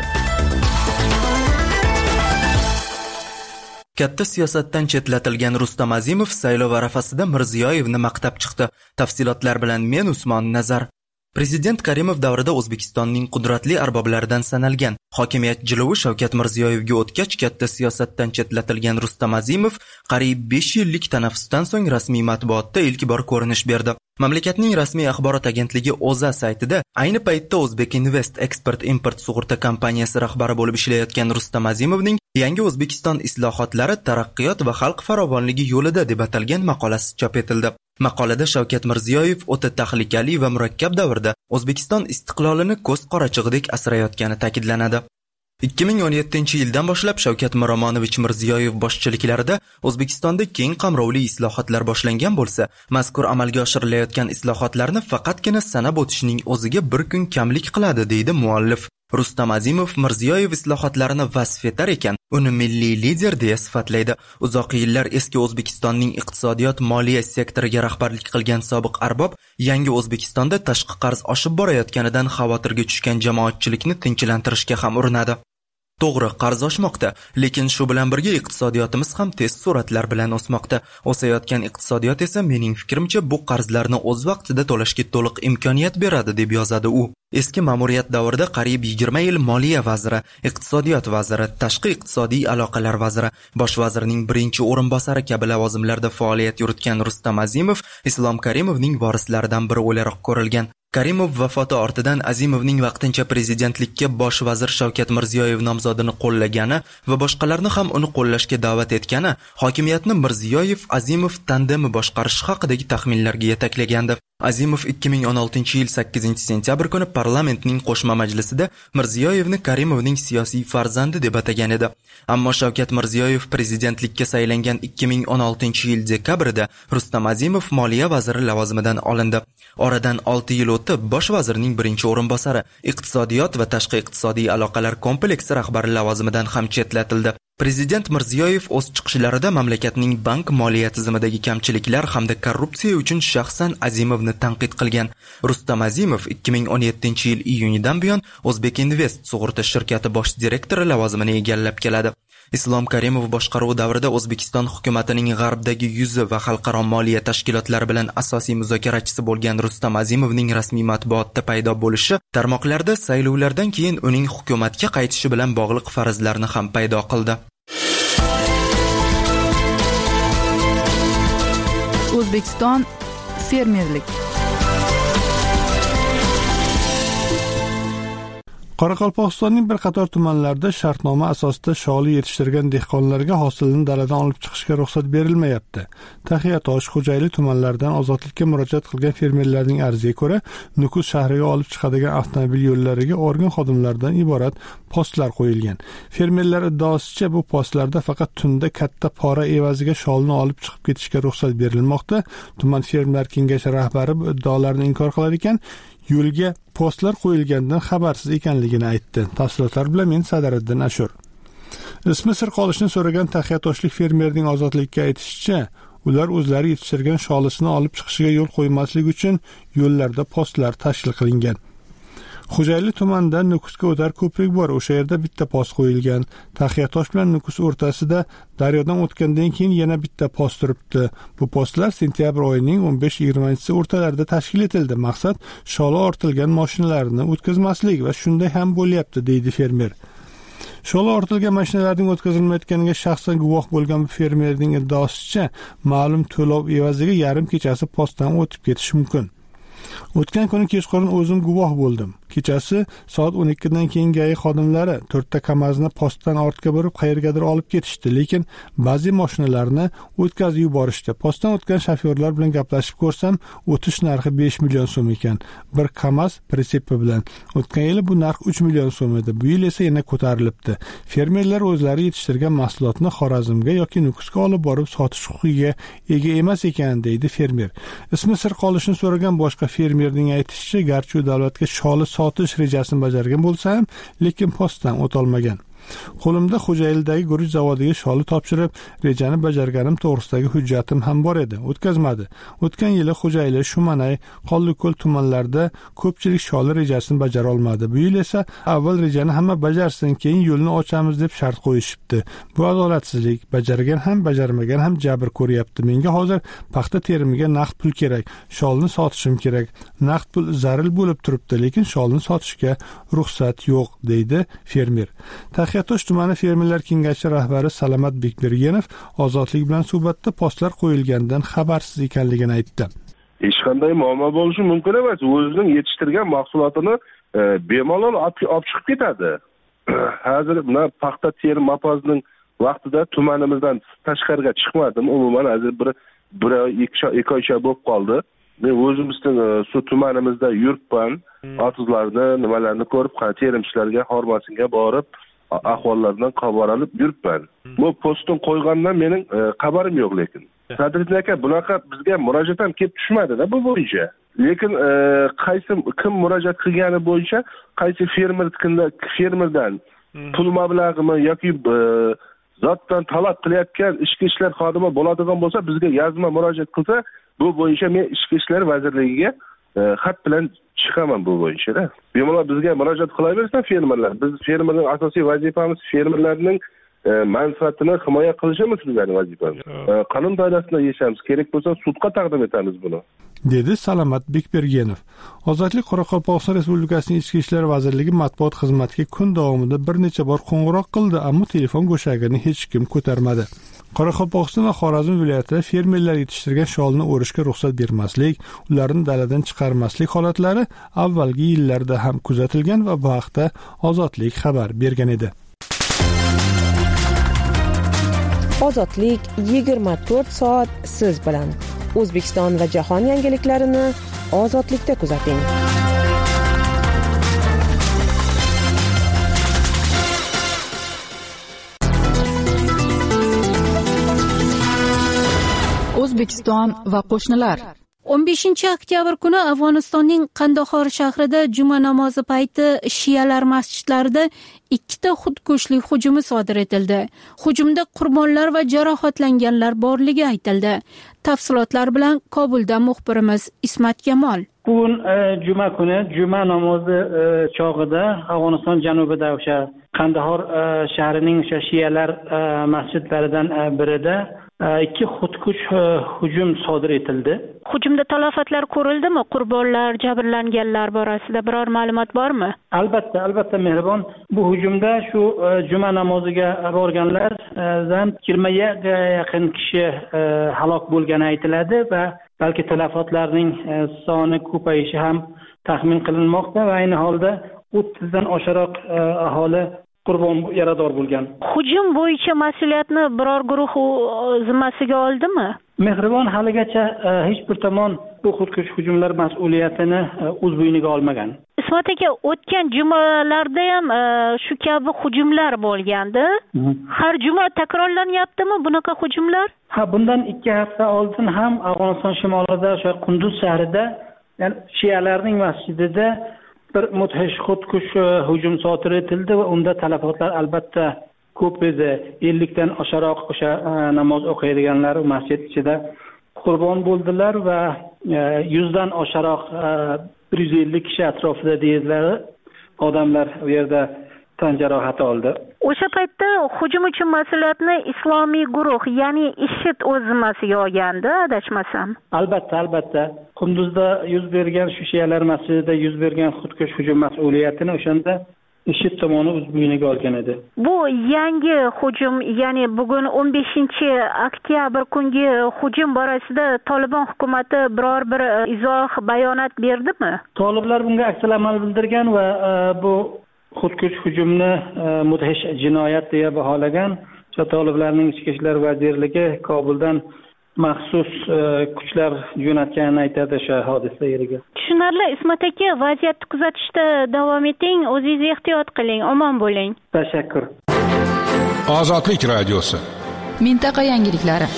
Katta siyosatdan chetlatilgan Rustam Azimov saylov arafasida Mirziyoyevni maqtab chiqdi. Tafsilotlar bilan men Usmon Nazar. Prezident Karimov davrida O'zbekistonning qudratli arboblaridan sanalgan hokimiyat jilovi Shavkat Mirziyoyevga o'tgach, katta siyosatdan chetlatilgan Rustam Azimov qariyb besh yillik tanaffusdan so'ng rasmiy matbuotda ilk bor ko'rinish berdi. Mamlakatning rasmiy axborot agentligi O'zA saytida ayni paytda O'zbek Invest Export Import sug'urta kompaniyasi rahbari bo'lib ishlayotgan Rustam Azimovning yangi O'zbekiston islohotlari, taraqqiyot va xalq farovonligi yo'lida deb atalgan maqolasi chop etildi. Maqolada Shavkat Mirziyoyev o'ta tahlikali va murakkab davrda O'zbekiston istiqlolini ko'z qorachig'idek asrayotgani ta'kidlanadi. ikki ming o'n yettinchi yildan boshlab Shavkat Miromonovich Mirziyoyev boshchiliklarida O'zbekistonda keng qamrovli islohotlar boshlangan bo'lsa, mazkur amalga oshirilayotgan islohotlarni faqatgina sanab o'tishning o'ziga bir kun kamlik qiladi, deydi muallif. Rustam Azimov Mirziyoyev islohotlarini vasf etar ekan, uni milliy lider deya sifatlaydi. Uzoq yillar eski O'zbekistonning iqtisodiyot moliya sektoriga rahbarlik qilgan sobiq arbob yangi O'zbekistonda tashqi qarz oshib borayotganidan xavotirga tushgan jamoatchilikni tinchlantirishga ham urinadi. To'g'ri, qarz oshmoqda, lekin shu bilan birga iqtisodiyotimiz ham tez sur'atlar bilan o'smoqda. O'sayotgan iqtisodiyot esa mening fikrimcha bu qarzlarni o'z vaqtida to'lashga to'liq imkoniyat beradi, deb yozadi u. Eski ma'muriyat davrida qariyb yigirma yil moliya vaziri, iqtisodiyot vaziri, tashqi iqtisodiy aloqalar vaziri, bosh vazirning birinchi o'rinbosari kabi lavozimlarda faoliyat yuritgan Rustam Azimov Islom Karimovning vorislaridan biri o'laroq ko'rilgan. Karimov vafoti ortidan Azimovning vaqtincha prezidentlikka bosh vazir Shavkat Mirziyoyev nomzodini qo'llagani va boshqalarni ham uni qo'llashga da'vat etgani hokimiyatni Mirziyoyev Azimov tandemi boshqarishi haqidagi taxminlarga yetaklagandi. Azimov ikki ming o'n oltinchi yil sakkizinchi sentyabr kuni parlamentning qo'shma majlisida Mirziyoyevni Karimovning siyosiy farzandi deb atagan edi. Ammo Shavkat Mirziyoyev prezidentlikka saylangan ikki ming o'n oltinchi yil dekabrida Rustam Azimov moliya vaziri lavozimidan olindi. Oradan olti yil o'tib bosh vazirning birinchi o'rinbosari, iqtisodiyot va tashqi iqtisodiy aloqalar kompleksi rahbari lavozimidan ham chetlatildi. Prezident Mirziyoyev o'z chiqishlarida mamlakatning bank moliya tizimidagi kamchiliklar hamda korrupsiya uchun shaxsan Azimovni tanqid qilgan. Rustam Azimov ikki ming o'n yettinchi yil iyunidan buyon O'zbek Invest sug'urta shirkati bosh direktori lavozimini egallab keladi. Islom Karimov boshqaruvi davrida O'zbekiston hukumatining g'arbdagi yuzi va xalqaro moliya tashkilotlari bilan asosiy muzokarachisi bo'lgan Rustam Azimovning rasmiy matbuotda paydo bo'lishi tarmoqlarda saylovlardan keyin uning hukumatga qaytishi bilan bog'liq farazlarni ham paydo qildi. O'zbekiston fermerlik. Qoraqalpog'istonning bir qator tumanlarida shartnoma asosida sholi yetishtirgan dehqonlarga hosilni daladan olib chiqishga ruxsat berilmayapti. Taxiyatosh, Xo'jayli tumanlaridan ozodlikka murojaat qilgan fermerlarning arziga ko'ra, Nukus shahriga olib chiqadigan avtomobil yo'llariga organ xodimlaridan iborat postlar qo'yilgan. Fermerlar iddaosicha bu postlarda faqat tunda katta pora evaziga sholni olib chiqib ketishga ruxsat berilmoqda. Tuman fermer kengashi rahbari bu iddaolarni inkor qilar ekan, yo'lga postlar qo'yilgandan xabarsiz ekanligini aytdi. Tafsilotlar bilan men Sadariddin Ashur. Ismi sir qolishni so'ragan taxiyatoshlik fermerning ozodlikka aytishicha, ular o'zlari yetishtirgan sholisini olib chiqishiga yo'l qo'ymaslik uchun yo'llarda postlar tashkil qilingan. Xo'jayli tumanida Nukusga o'tar ko'prik bor, o'sha yerda bitta post qo'yilgan. Taxiyatosh bilan Nukus o'rtasida daryodan o'tgandan keyin yana bitta post turibdi. Bu postlar sentyabr oyining o'n besh yigirmanchisi o'rtalarida tashkil etildi. Maqsad sholi ortilgan mashinalarni o'tkazmaslik va shunday ham bo'lyapti, deydi fermer. Sholi ortilgan mashinalarning o'tkazilmayotganiga shaxsan guvoh bo'lgan fermerning iddaosicha, ma'lum to'lov evaziga yarim kechasi postdan o'tib ketish mumkin. O'tgan kuni kechqurun o'zim guvoh bo'ldim. Kechasi soat o'n ikkidan keyin G A I xodimlari to'rtta KAMAZni postdan ortga burib qayergadir olib ketishdi, lekin ba'zi mashinalarni o'tkazib yuborishdi. Postdan o'tgan shofyorlar bilan gaplashib ko'rsam, o'tish narxi besh million so'm ekan. Bir KAMAZ pritsepi bilan. O'tgan yili bu narx uch million so'm edi. Bu yil esa yana ko'tarilibdi. Fermerlar o'zlari yetishtirgan mahsulotni Xorazmga yoki Nukusga olib borib sotish huquqiga ega emas ekan, deydi fermer. Ismi sir qolishni so'ragan boshqa fermerning aytishicha, garchi u davlatga sholi sotish rejasini bajargan bo'lsa ham, lekin postdan o'tolmagan. Qo'limda Xo'jaylidagi guruch zavodiga sholi topshirib, rejani bajarganim to'g'risidagi hujjatim ham bor edi. O'tkazmadi. O'tgan yili Xo'jayli, Shumanay, Qonliko'l tumanlarida ko'pchilik sholi rejasini bajara olmadi. Bu yil esa avval rejani hamma bajarsin, keyin yo'lni ochamiz deb shart qo'yishibdi. Bu adolatsizlik. Bajargan ham, bajarmagan ham jabr ko'ryapti. Menga hozir paxta terimiga naqd pul kerak. Sholni sotishim kerak. Naqd pul zaril bo'lib turibdi, lekin sholni sotishga ruxsat yo'q, deydi fermer. Taxiyatosh tumani fermerlar kengashi rahbari Salamat Bekbergenov ozodlik bilan suhbatda postlar qo'yilgandan xabarsiz ekanligini aytdi. Hech qanday muammo bo'lishi mumkin emas. O'zining yetishtirgan mahsulotini e, bemalol olib chiqib ketadi. Hozir mana paxta terim mapozining vaqtida tumanimizdan tashqariga chiqmadim. Umuman hozir bir bir ikki oycha bo'lib qoldi. Men o'zimizning shu tumanimizda yuribman. Otizlarni, nimalarni ko'rib, terimchilarga, hormasinga borib, ahvollaridan xabar olib yuribman. Bu postni qo'ygandan mening xabarim yo'q, lekin Sadriddin aka, bunaqa bizga murojaat ham kelib tushmadi-da bu bo'yicha. Lekin qaysi kim murojaat qilgani bo'yicha, qaysi fermer fermerdan pul mablag'imi yoki zotdan talab qilayotgan ichki ishlar xodimi bo'ladigan bo'lsa, bizga yozma murojaat qilsa, bu bo'yicha men ichki ishlar vazirligiga xat bilan chiqaman bu bo'yicha-da. Bemalol bizga murojaat qilaversin fermerlar. Biz fermerning asosiy vazifamiz fermerlarning manfaatini himoya qilishimiz bizning vazifamiz. Qonun doirasida yashaymiz. Kerak bo'lsa sudga taqdim etamiz buni, dedi Salamat Bekbergenov. Ozodlik Qoraqalpog'iston Respublikasining Ichki ishlar vazirligi matbuot xizmatiga kun davomida bir necha bor qo'ng'iroq qildi, ammo telefon go'shagini hech kim ko'tarmadi. Qoraqalpog'iston va Xorazm viloyatida fermerlar yetishtirgan sholni o'rishga ruxsat bermaslik, ularni daladan chiqarmaslik holatlari avvalgi yillarda ham kuzatilgan va bu haqda Ozodlik xabar bergan edi. Ozodlik yigirma to'rt soat siz bilan. O'zbekiston va jahon yangiliklarini Ozodlikda kuzating. O'zbekiston va qo'shnilar. o'n beshinchi oktyabr kuni Afg'onistonning Qandahor shahrida juma namozi payti shiyalar masjidlarida ikkita xudkushlik hujumi sodir etildi. Hujumda qurbonlar va jarohatlanganlar borligi aytildi. Tafsilotlar bilan Kobulda muxbirimiz Ismat Kamol. bugun juma kuni juma namozi chog'ida Afg'oniston janubida o'sha Qandahor shahrining o'sha shiyalar masjidlaridan birida ikki xudkush hujum sodir etildi. Hujumda talafotlar ko'rildimi? Qurbonlar, jabrlanganlar borasida biror ma'lumot bormi? Albatta, albatta mehribon. Bu hujumda shu juma namoziga borganlardan yigirmaga yaqin kishi halok bo'lgani aytiladi va balki talafotlarning soni ko'payishi ham taxmin qilinmoqda va ayni holda o'ttizdan oshiqroq aholi qurbon yarador bo'lgan. Hujum bo'yicha mas'uliyatni biror guruh zimmasiga oldimi? Mehribon haligacha hech bir tomon bu xudkush hujumlar mas'uliyatini o'z bo'yniga olmagan. Ismat aka, o'tgan jumalarda ham shu kabi hujumlar bo'lgandi. Har juma takrorlanyaptimi bunaqa hujumlar? Ha, bundan ikki hafta oldin ham Afg'oniston shimolida o'sha Qunduz shahrida, ya'ni shiyalarning masjidida bir mudhish xudkush hujum sodir etildi va unda talafotlar albatta ko'p edi. ellikdan oshiqroq o'sha namoz o'qiydiganlar masjid ichida qurbon bo'ldilar va yuzdan oshiqroq bir yuz ellik kishi atrofida deyiladi odamlar u yerda tan jarohati oldi. O'sha paytda hujum uchun mas'uliyatni islomiy guruh, ya'ni IShID o'z zimmasiga olgandi, adashmasam. Albatta, albatta. Qunduzda yuz bergan shu shiyalar masjidida yuz bergan xudkush hujum mas'uliyatini o'shanda IShID tomoni o'z bo'yniga olgan edi. Bu yangi hujum, ya'ni bugun o'n beshinchi oktyabr kungi hujum borasida Tolibon hukumatı biror bir izoh, bayonot berdimi? Toliblar bunga aksal amal bildirgan va bu xudkush hujumni mudhish jinoyat deya baholagan. Toliblarning ichki ishlar vazirligi Kobuldan maxsus kuchlar jo'natganini aytadi o'sha hodisa yeriga. Tushunarli. Ismat aka, vaziyatni kuzatishda davom eting, o'zingiz ehtiyot qiling, omon bo'ling. Tashakkur. Ozodlik radiosi. Mintaqa yangiliklari.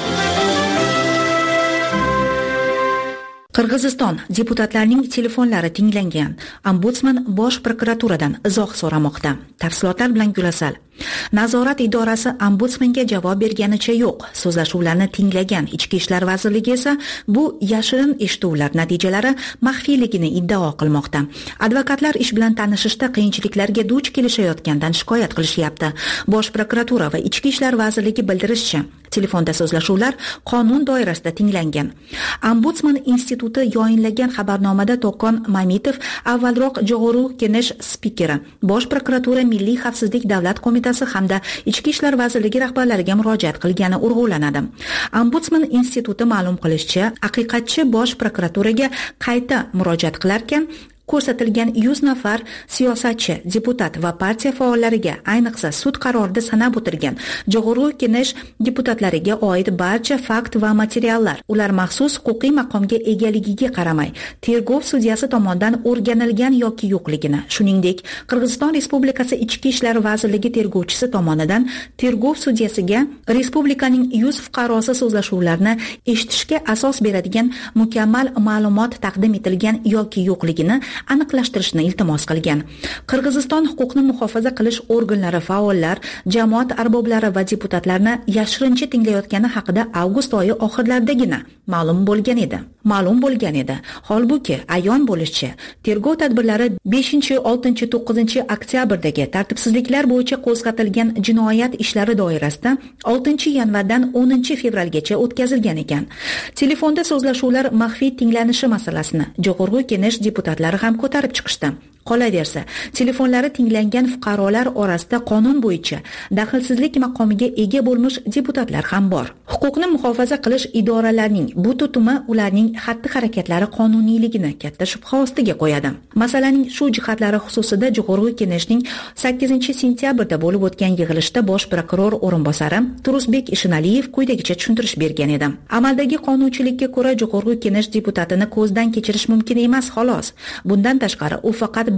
Qirg'iziston deputatlarining telefonlari tinglangan. Ombudsman Bosh prokuraturadan izoh so'ramoqda. Tafsilotlar bilan Gulasal. Nazorat idorasi ombudsmanga javob berganicha yo'q. So'zlashuvlarni tinglagan Ichki ishlar vazirligi esa bu yashirin eshituvlar natijalari maxfiyligini iddao qilmoqda. Advokatlar ish bilan tanishishda qiyinchiliklarga duch kelishayotgandan shikoyat qilishyapti. Bosh prokuratura va Ichki ishlar vazirligi bildirishicha, telefonda so'zlashuvlar qonun doirasida tinglangan. Ombudsman instituti yoyinlagan xabarnomada To'qon Mamitov avvalroq Jo'g'oru Kengash spikeri, Bosh prokuratura Milliy xavfsizlik davlat qo'mitasi hamda Ichki ishlar vazirligi rahbarlariga murojaat qilgani urg'ulanadi. Ombudsman instituti ma'lum qilishicha, haqiqatchi Bosh prokuraturaga qayta murojaat qilarkan, ko'rsatilgan yuz nafar siyosatchi, deputat va partiya faollariga, ayniqsa sud qarorida sanab o'tirgan Jo'g'oru Kengash deputatlariga oid barcha fakt va materiallar ular maxsus huquqiy maqomga egaligiga qaramay tergov sudyasi tomonidan o'rganilgan yoki yo'qligini, shuningdek Qirg'iziston Respublikasi Ichki ishlar vazirligi tergovchisi tomonidan tergov sudyasiga respublikaning yuz fuqarosi so'zlashuvlarini eshitishga asos beradigan mukammal ma'lumot taqdim etilgan yoki yo'qligini aniqlashtirishni iltimos qilgan. Qirg'iziston huquqni muhofaza qilish organlari faollar, jamoat arboblari va deputatlarni yashirincha tinglayotgani haqida avgust oyi oxirlaridagina ma'lum bo'lgan edi. Ma'lum bo'lgan edi. Holbuki ayon bo'lishicha, tergov tadbirlari beshinchi, oltinchi, to'qqizinchi oktyabrdagi tartibsizliklar bo'yicha qo'zg'atilgan jinoyat ishlari doirasida oltinchi yanvardan o'ninchi fevralgacha o'tkazilgan ekan. Telefonda so'zlashuvlar maxfiy tinglanishi masalasini Jo'g'oru Kengash deputatlari ham ko'tarib chiqishdi. Qolaversa, telefonlari tinglangan fuqarolar orasida qonun bo'yicha daxlsizlik maqomiga ega bo'lmish deputatlar ham bor. Huquqni muhofaza qilish idoralarining bu tutumi ularning xatti-harakatlari qonuniyligini katta shubha ostiga qo'yadi. Masalaning shu jihatlari xususida Jo'g'oru Kengashning sakkizinchi sentyabrda bo'lib o'tgan yig'ilishda bosh prokuror o'rinbosari Turusbek Ishonaliyev quyidagicha tushuntirish bergan edi. Amaldagi qonunchilikka ko'ra Jo'g'oru Kengash deputatini ko'zdan kechirish mumkin emas, xolos. Bundan tashqari, u faqat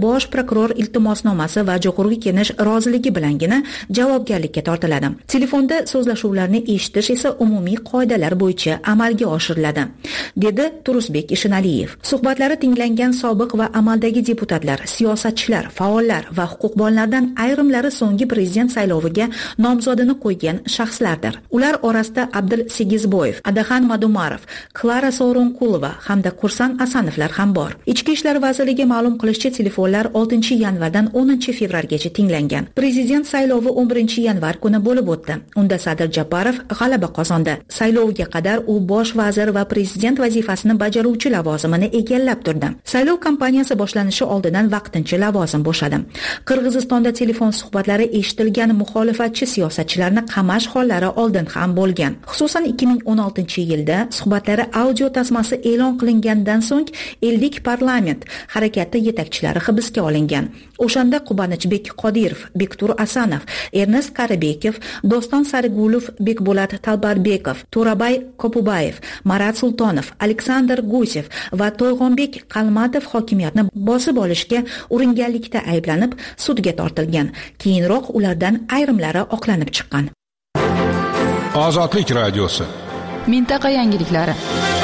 bosh prokuror iltimosnomasi va Johorga kelish roziligi bilangina javobgarlikka tortiladi. Telefonda so'zlashuvlarni eshitish esa umumiy qoidalar bo'yicha amalga oshiriladi, dedi Turusbek Ishonaliyev. Suhbatlari tinglangan sobiq va amaldagi deputatlar, siyosatchilar, faollar va huquqbonlardan ayrimlari so'nggi prezident sayloviga nomzodini qo'ygan shaxslardir. Ular orasida Abdul Segizboyev, Adaxan Madumarov, Klara Soronkulova hamda Kursan Asanovlar ham bor. Ichki ishlar vazirligi ma'lum qilishicha, telefonlar oltinchi yanvardan o'ninchi fevralgacha tinglangan. Prezident saylovi o'n birinchi yanvar kuni bo'lib o'tdi. Unda Sadir Japarov g'alaba qozondi. Saylovga qadar u bosh vazir va prezident vazifasini bajaruvchi lavozimini egallab turdi. Saylov kampaniyasi boshlanishi oldidan vaqtincha lavozim bo'shadi. Qirg'izistonda telefon suhbatlari eshitilgan muxolifatchi siyosatchilarni qamash hollari oldin ham bo'lgan. Xususan ikki ming o'n oltinchi yilda suhbatlari audio tasmasi e'lon qilingandan so'ng ellik parlament harakati yetakchilari hibsga olingan. O'shanda Qubanichbek Qodirov, Bektur Asanov, Ernest Karibekov, Doston Sarigulov, Bekbolat Talbarbekov, To'rabay Kopubayev, Marat Sultonov, Aleksandr Gusev va To'yg'onbek Qalmatov hokimiyatni bosib olishga uringanlikda ayblanib sudga tortilgan. Keyinroq ulardan ayrimlari oqlanib chiqqan. Ozodlik radiosi. Mintaqa yangiliklari.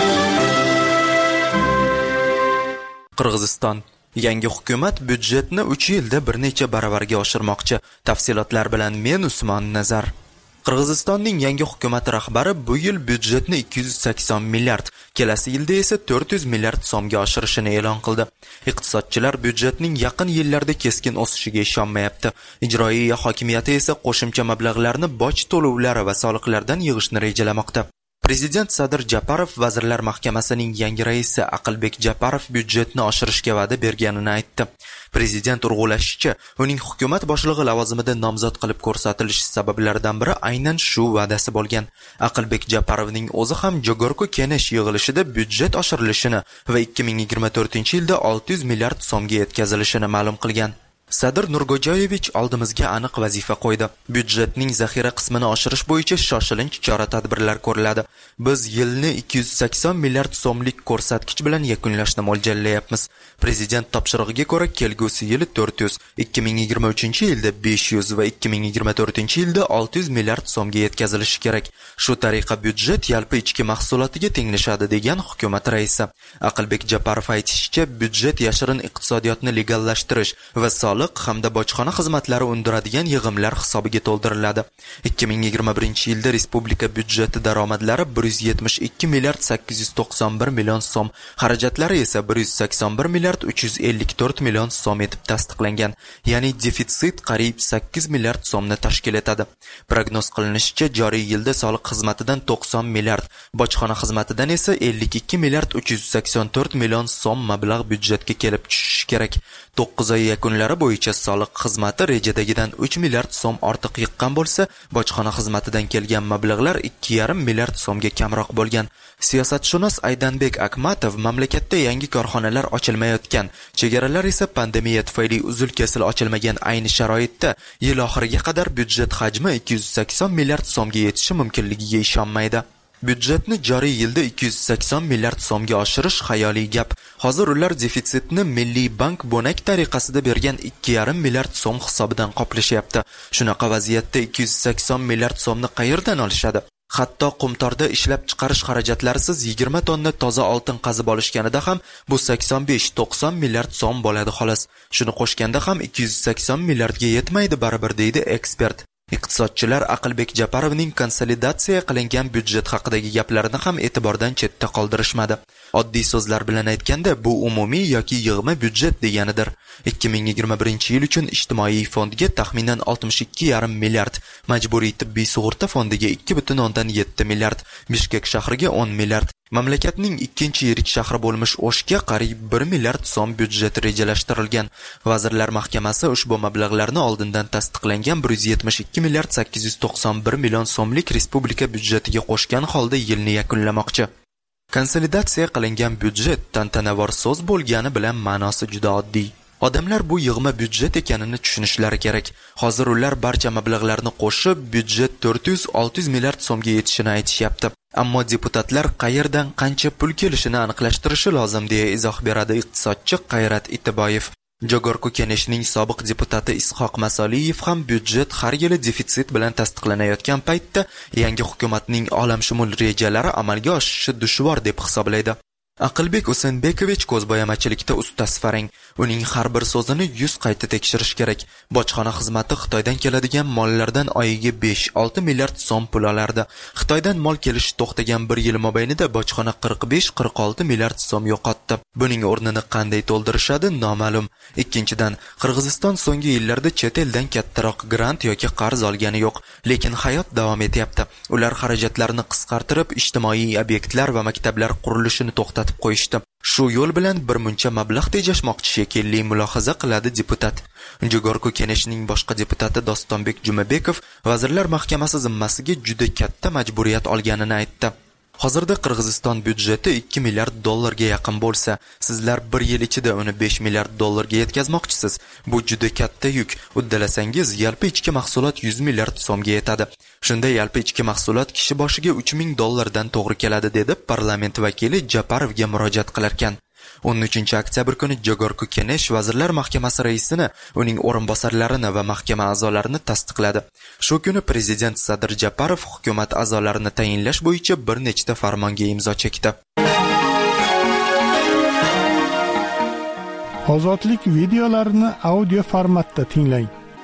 Qirg'iziston yangi hukumat byudjetni uch yilda bir necha baravarga oshirmoqchi. Tafsilotlar bilan men Usmon Nazar. Qirg'izistonning yangi hukumat rahbari bu yil byudjetni ikki yuz sakson milliard, kelasi yilda esa to'rt yuz milliard so'mga oshirishini e'lon qildi. Iqtisodchilar byudjetning yaqin yillarda keskin o'sishiga ishonmayapti. Ijroiya hokimiyati esa qo'shimcha mablag'larni boj to'lovlari va soliqlardan yig'ishni rejalamoqda. Prezident Sadir Japarov Vazirlar Mahkamasining yangi raisi Aqlbek Japarov byudjetni oshirishga va'da berganini aytdi. Prezident urg'ulashicha, uning hukumat boshlig'i lavozimida nomzod qilib ko'rsatilishi sabablaridan biri aynan shu va'dasi bo'lgan. Aqlbek Japarovning o'zi ham Jogorku Kenesh yig'ilishida byudjet oshirilishini va ikki ming yigirma to'rtinchi yilda olti yuz milliard so'mga yetkazilishini ma'lum qilgan. Sadir Nurgo'joyevich oldimizga aniq vazifa qo'ydi. Byudjetning zaxira qismini oshirish bo'yicha shoshilinch chora-tadbirlar ko'riladi. Biz yilni ikki yuz sakson milliard so'mlik ko'rsatkich bilan yakunlashni mo'ljallayapmiz. Prezident topshirig'iga ko'ra kelgusi yili to'rt yuz, ikki ming yigirma uchinchi yilda besh yuz va ikki ming yigirma to'rtinchi yilda olti yuz milliard so'mga yetkazilishi kerak. Shu tariqa byudjet yalpi ichki mahsulotiga tenglashadi, degan hukumat raisi. Aqlbek Japarov aytishicha, byudjet yashirin iqtisodiyotni legallashtirish va hamda bojxona xizmatlari undiradigan yig'imlar hisobiga to'ldiriladi. ikki ming yigirma birinchi yilda respublika byudjeti daromadlari bir yuz yetmish ikki milliard sakkiz yuz to'qson bir million so'm, xarajatlari esa bir yuz sakson bir milliard uch yuz ellik to'rt million so'm etib tasdiqlangan. Ya'ni defitsit qariyb sakkiz milliard so'mni tashkil etadi. Prognoz qilinishicha, joriy yilda soliq xizmatidan to'qson milliard, bojxona xizmatidan esa ellik ikki milliard uch yuz sakson to'rt million so'm mablag' byudjetga kelib tushishi kerak. to'qqiz oy yakunlari bo'yicha soliq xizmati rejadagidan uch milliard so'm ortiq yiqqan bo'lsa, bojxona xizmatidan kelgan mablag'lar ikki yarim milliard so'mga kamroq bo'lgan. Siyosatshunos Aydanbek Akmatov mamlakatda yangi korxonalar ochilmayotgan, chegaralar esa pandemiya tufayli uzil-kesil ochilmagan ayni sharoitda yil oxiriga qadar byudjet hajmi ikki yuz sakson milliard so'mga yetishi mumkinligiga ishonmaydi. Byudjetni joriy yilda ikki yuz sakson milliard so'mga oshirish xayoliy gap. Hozir ular defitsitni Milliy bank bo'nak tariqasida bergan ikki yarim milliard so'm hisobidan qoplashyapti. Shunaqa vaziyatda ikki yuz sakson milliard so'mni qayerdan olishadi? Hatto qumtorda ishlab chiqarish xarajatlarisiz yigirma tonna toza oltin qazib olishganida ham bu sakson besh to'qson milliard so'm bo'ladi xolos. Shuni qo'shganda ham ikki yuz sakson milliardga yetmaydi baribir, deydi ekspert. Iqtisodchilar Aqlbek Japarovning konsolidatsiya qilingan byudjet haqidagi gaplarini ham e'tibordan chetda qoldirishmadi. Oddiy so'zlar bilan aytganda, bu umumiy yoki yig'ma byudjet deganidir. ikki ming yigirma birinchi yil uchun ijtimoiy fondga taxminan oltmish ikki yarim milliard, majburiy tibbiy sug'urta fondiga ikki butun o'ndan yetti milliard, Bishkek shahriga o'n milliard, mamlakatning ikkinchi yirik shahri bo'lmish O'shga qariyb bir milliard so'm byudjet rejalashtirilgan. Vazirlar Mahkamasi ushbu mablag'larni oldindan tasdiqlangan bir yuz yetmish ikki milliard sakkiz yuz to'qson bir million so'mlik respublika byudjetiga qo'shgan holda yilni yakunlamoqchi. Konsolidatsiya qilingan byudjet tantanavor so'z bo'lgani bilan ma'nosi juda oddiy. Odamlar bu yig'ma byudjet ekanini tushunishlari kerak. Hozir ular barcha mablag'larni qo'shib, byudjet to'rt yuz olti yuz milliard so'mga yetishini aytishyapti. Ammo deputatlar qayerdan qancha pul kelishini aniqlashtirishi lozim, deya izoh beradi iqtisodchi Qayrat Itiboyev. Jogorku Keneshning sobiq deputati Ishoq Masoliyev ham byudjet har yili defitsit bilan tasdiqlanayotgan paytda yangi hukumatning olamshumul rejalari amalga oshishi dushvor deb hisoblaydi. Aqlbek Usenbekovich ko'zbo'yamachilikda ustas farang. Uning har bir so'zini yuz qayta tekshirish kerak. Bojxona xizmati Xitoydan keladigan mollardan oyiga besh olti milliard so'm pul olardi. Xitoydan mol kelishi to'xtagan bir yil mobaynida bojxona qirq besh qirq olti milliard so'm yo'qotdi. Buning o'rnini qanday to'ldirishadi noma'lum. Ikkinchidan, Qirg'iziston so'nggi yillarda chet eldan kattaroq grant yoki qarz olgani yo'q, lekin hayot davom etyapti. Ular xarajatlarni qisqartirib, ijtimoiy obyektlar va maktablar qurilishini to'xtatdi qo'yishdi. Shu yo'l bilan bir muncha mablag' tejashmoqchi shekilli mulohaza qiladi deputat. Jogorku Keneshning boshqa deputati Dostonbek Jumabekov Vazirlar Mahkamasi zimmasiga juda katta majburiyat olganini aytdi. Hozirda Qirg'iziston byudjeti ikki milliard dollarga yaqin bo'lsa, sizlar bir yil ichida uni besh milliard dollarga yetkazmoqchisiz. Bu juda katta yuk. Uddalasangiz yalpi ichki mahsulot yuz milliard so'mga yetadi. Shunda yalpi ichki mahsulot kishi boshiga uch ming dollardan to'g'ri keladi, dedi parlament vakili Japarovga murojaat qilarkan. o'n uchinchi oktyabr kuni Jogorku Kenesh Vazirlar Mahkamasi raisini, uning o'rinbosarlarini va mahkama a'zolarini tasdiqladi. Shu kuni prezident Sadir Japarov hukumat a'zolarini tayinlash bo'yicha bir nechta farmonga imzo chekdi. Ozodlik videolarini audio formatda tinglang.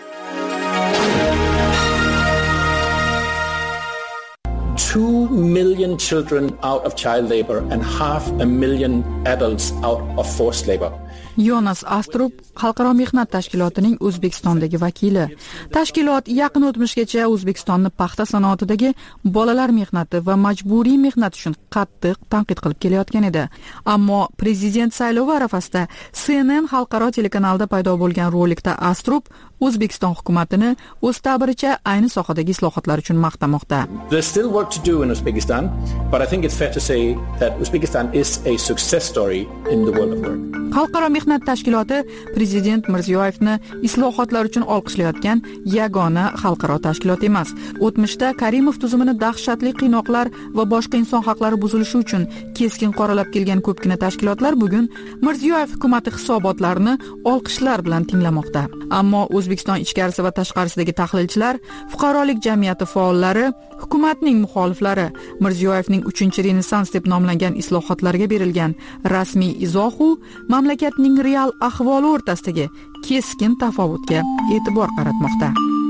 Two million children out of child labor and half a million adults out of forced labor. Yonas Astrup Xalqaro mehnat tashkilotining O'zbekistondagi vakili. Tashkilot yaqin o'tmishgacha O'zbekistonni paxta sanoatidagi bolalar mehnati va majburiy mehnat uchun qattiq tanqid qilib kelayotgan edi. Ammo prezident saylovi arafasida C N N xalqaro telekanalida paydo bo'lgan rolikda Astrup O'zbekiston hukumatini o'z ta'biricha ayni sohadagi islohotlar uchun maqtamoqda. There's still work to do in Uzbekistan, but I think it's fair to say that Uzbekistan is a success story in the world of work. Xalqaro mehnat tashkiloti prezident Mirziyoyevni islohotlar uchun olqishlayotgan yagona xalqaro tashkilot emas. O'tmishda Karimov tuzumini dahshatli qiynoqlar va boshqa inson haqlari buzilishi uchun keskin qoralab kelgan ko'pgina tashkilotlar bugun Mirziyoyev hukumati hisobotlarini olqishlar bilan tinglamoqda. Ammo O'zbekiston ichkarisi va tashqarisidagi tahlilchilar, fuqarolik jamiyati faollari, hukumatning muxoliflari Mirziyoyevning uchinchi renessans deb nomlangan islohotlarga berilgan rasmiy izohu mamlakatning real ahvoli o'rtasidagi keskin tafovutga e'tibor qaratmoqda.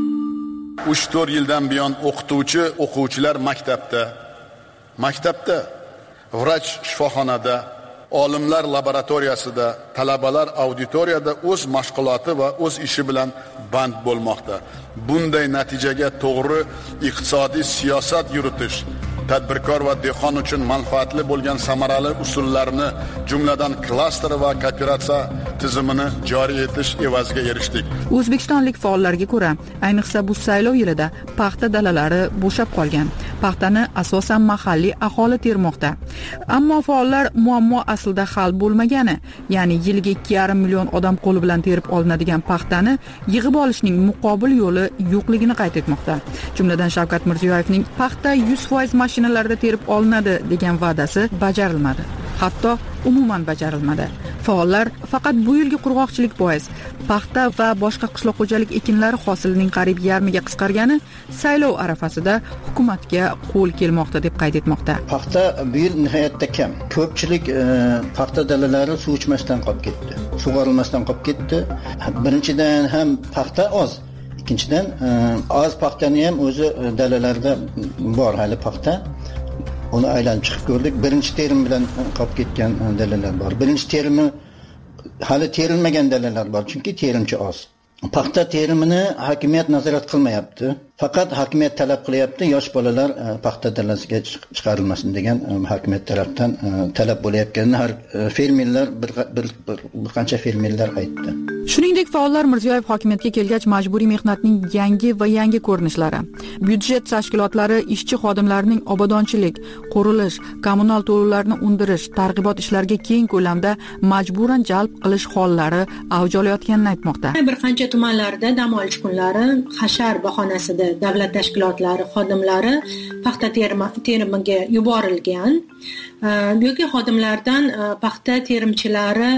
uch to'rt yildan buyon o'qituvchi, o'quvchilar maktabda, maktabda, vrach shifoxonada, olimlar laboratoriyasida, talabalar auditoriyada o'z mashg'uloti va o'z ishi bilan band bo'lmoqda. Bunday natijaga to'g'ri iqtisodiy siyosat yuritish, tadbirkor va dehqon uchun manfaatli bo'lgan samarali usullarni, jumladan klaster va kooperatsiya tizimini joriy etish evaziga erishdik. O'zbekistonlik faollarga ko'ra, ayniqsa bu saylov yilida paxta dalalari bo'shab qolgan. Paxtani asosan mahalliy aholi termoqda. Ammo faollar muammo aslida hal bo'lmagani, ya'ni yiliga ikki yarim million odam qo'li bilan terib olinadigan paxtani yig'ib olishning muqobil yo'li yo'qligini qayd etmoqda. Jumladan Shavkat Mirziyoyevning paxta yuz foiz mashinalarda terib olinadi degan va'dasi bajarilmadi. Hatto umuman bajarilmadi. Faollar faqat bu yilgi qurg'oqchilik bois paxta va boshqa qishloq xo'jalik ekinlari hosilining qariyb yarmiga qisqargani saylov arafasida hukumatga qo'l kelmoqda deb qayd etmoqda. Paxta bu yil nihoyatda kam. Ko'pchilik e, paxta dalalari suv ichmasdan qolib ketdi. Sug'orilmasdan qolib ketdi. Birinchidan ham paxta oz. Ikkinchidan e, oz paxtani ham o'zi dalalarda bor hali paxta. Onu aylanib chiqib ko'rdik. Birinchi terim bilan qolib ketgan dalalar bor. Birinchi terimi hali terilmagan dalalar bor, chunki terimchi oz. Paxta terimini hokimiyat nazorat qilmayapti. Faqat hokimiyat talab qilyapti, yosh bolalar paxta dalasiga chiqarilmasin degan hokimiyat tarafdan talab bo'layotganini har fermerlar bir, bir, bir, bir qancha fermerlar aytdi. Shuningdek, faollar Mirziyoyev hokimiyatga kelgach majburiy mehnatning yangi va yangi ko'rinishlari, byudjet tashkilotlari ishchi xodimlarining obodonchilik, qurilish, kommunal to'lovlarni undirish, targ'ibot ishlariga keng ko'lamda majburan jalb qilish hollari avj olayotganini aytmoqda. Bir qancha tumanlarda dam olish kunlari hashar bahonasida davlat tashkilotlari xodimlari paxta terimiga yuborilgan yoki xodimlardan paxta terimchilari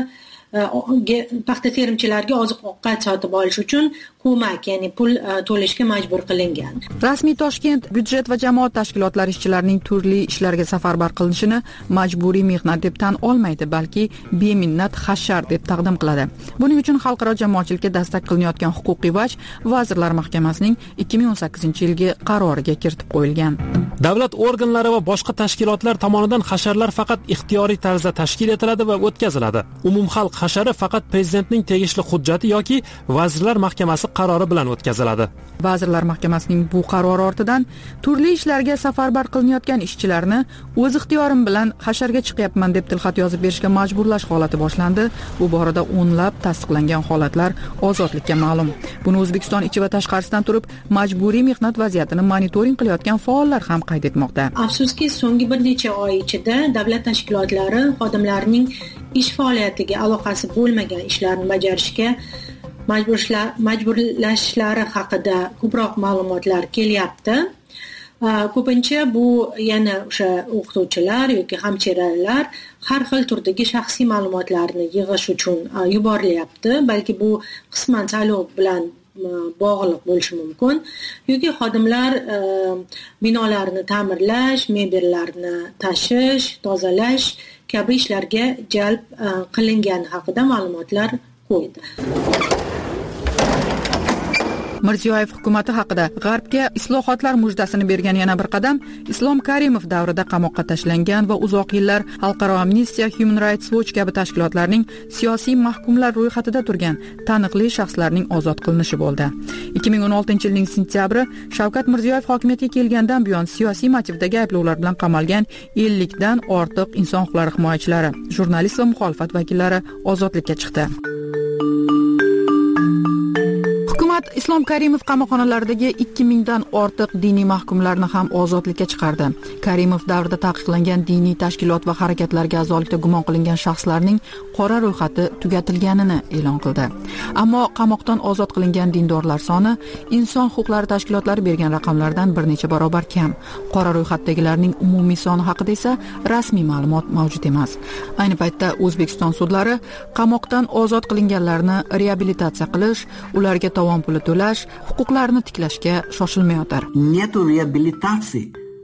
paxta terimchilariga oziq ovqat sotib olish uchun ko'mak, ya'ni pul to'lashga majbur qilingan. Rasmiy Toshkent byudjet va jamoat tashkilotlari ishchilarining turli ishlarga safarbar qilinishini majburiy mehnat deb tan olmaydi, balki beminnat hashar deb taqdim qiladi. Buning uchun xalqaro jamoatchilikka dastak qilinayotgan huquqiy vaj Vazirlar Mahkamasining ikki ming o'n sakkizinchi yilgi qaroriga kiritib qo'yilgan. Davlat organlari va boshqa tashkilotlar tomonidan hasharlar faqat ixtiyoriy tarzda tashkil etiladi va o'tkaziladi. Umumxalq hashari faqat prezidentning tegishli hujjati yoki Vazirlar Mahkamasi qarori bilan o'tkaziladi. Vazirlar Mahkamasining bu qarori ortidan turli ishlarga safarbar qilinayotgan ishchilarni o'z ixtiyorim bilan hasharga chiqyapman deb tilxat yozib berishga majburlash holati boshlandi. Bu borada o'nlab tasdiqlangan holatlar ozodlikka ma'lum. Buni O'zbekiston ichi va tashqarisidan turib majburiy mehnat vaziyatini monitoring qilayotgan faollar ham qayd etmoqda. Afsuski, so'nggi bir necha oy ichida davlat tashkilotlari xodimlarining ish faoliyatiga aloqasi bo'lmagan ishlarni bajarishga majburlashlari haqida ko'proq ma'lumotlar kelyapti. Ko'pincha bu yana o'sha o'qituvchilar yoki hamshiralar har xil turdagi shaxsiy ma'lumotlarni yig'ish uchun yuborilyapti. Balki bu qisman saylov bilan bog'liq bo'lishi mumkin. Yoki xodimlar binolarni ta'mirlash, mebellarni tashish, tozalash kabi ishlarga jalb qilingan haqida ma'lumotlar qo'ydi. Mirziyoyev hukumati haqida G'arbga islohotlar mujdasini bergan yana bir qadam Islom Karimov davrida qamoqqa tashlangan va uzoq yillar Xalqaro Amnistiya, Human Rights Watch kabi tashkilotlarning siyosiy mahkumlar ro'yxatida turgan taniqli shaxslarning ozod qilinishi bo'ldi. ikki ming o'n oltinchi yilning sentyabri Shavkat Mirziyoyev hokimiyatga kelgandan buyon siyosiy motivdagi ayblovlar bilan qamalgan ellikdan ortiq inson huquqlari himoyachilari, jurnalist va muxolifat vakillari ozodlikka chiqdi. Islom Karimov qamoqxonalaridagi ikki mingdan ortiq diniy mahkumlarni ham ozodlikka chiqardi. Karimov davrida taqiqlangan diniy tashkilot va harakatlarga a'zolikda gumon qilingan shaxslarning qora ro'yxati tugatilganini e'lon qildi. Ammo qamoqdan ozod qilingan dindorlar soni inson huquqlari tashkilotlari bergan raqamlardan bir necha barobar kam. Qora ro'yxatdagilarning umumiy soni haqida esa rasmiy ma'lumot mavjud emas. Ayni paytda O'zbekiston sudlari qamoqdan ozod qilinganlarni reabilitatsiya qilish, ularga tovon puli to'lash, huquqlarini tiklashga shoshilmayotir. Нету реабилитации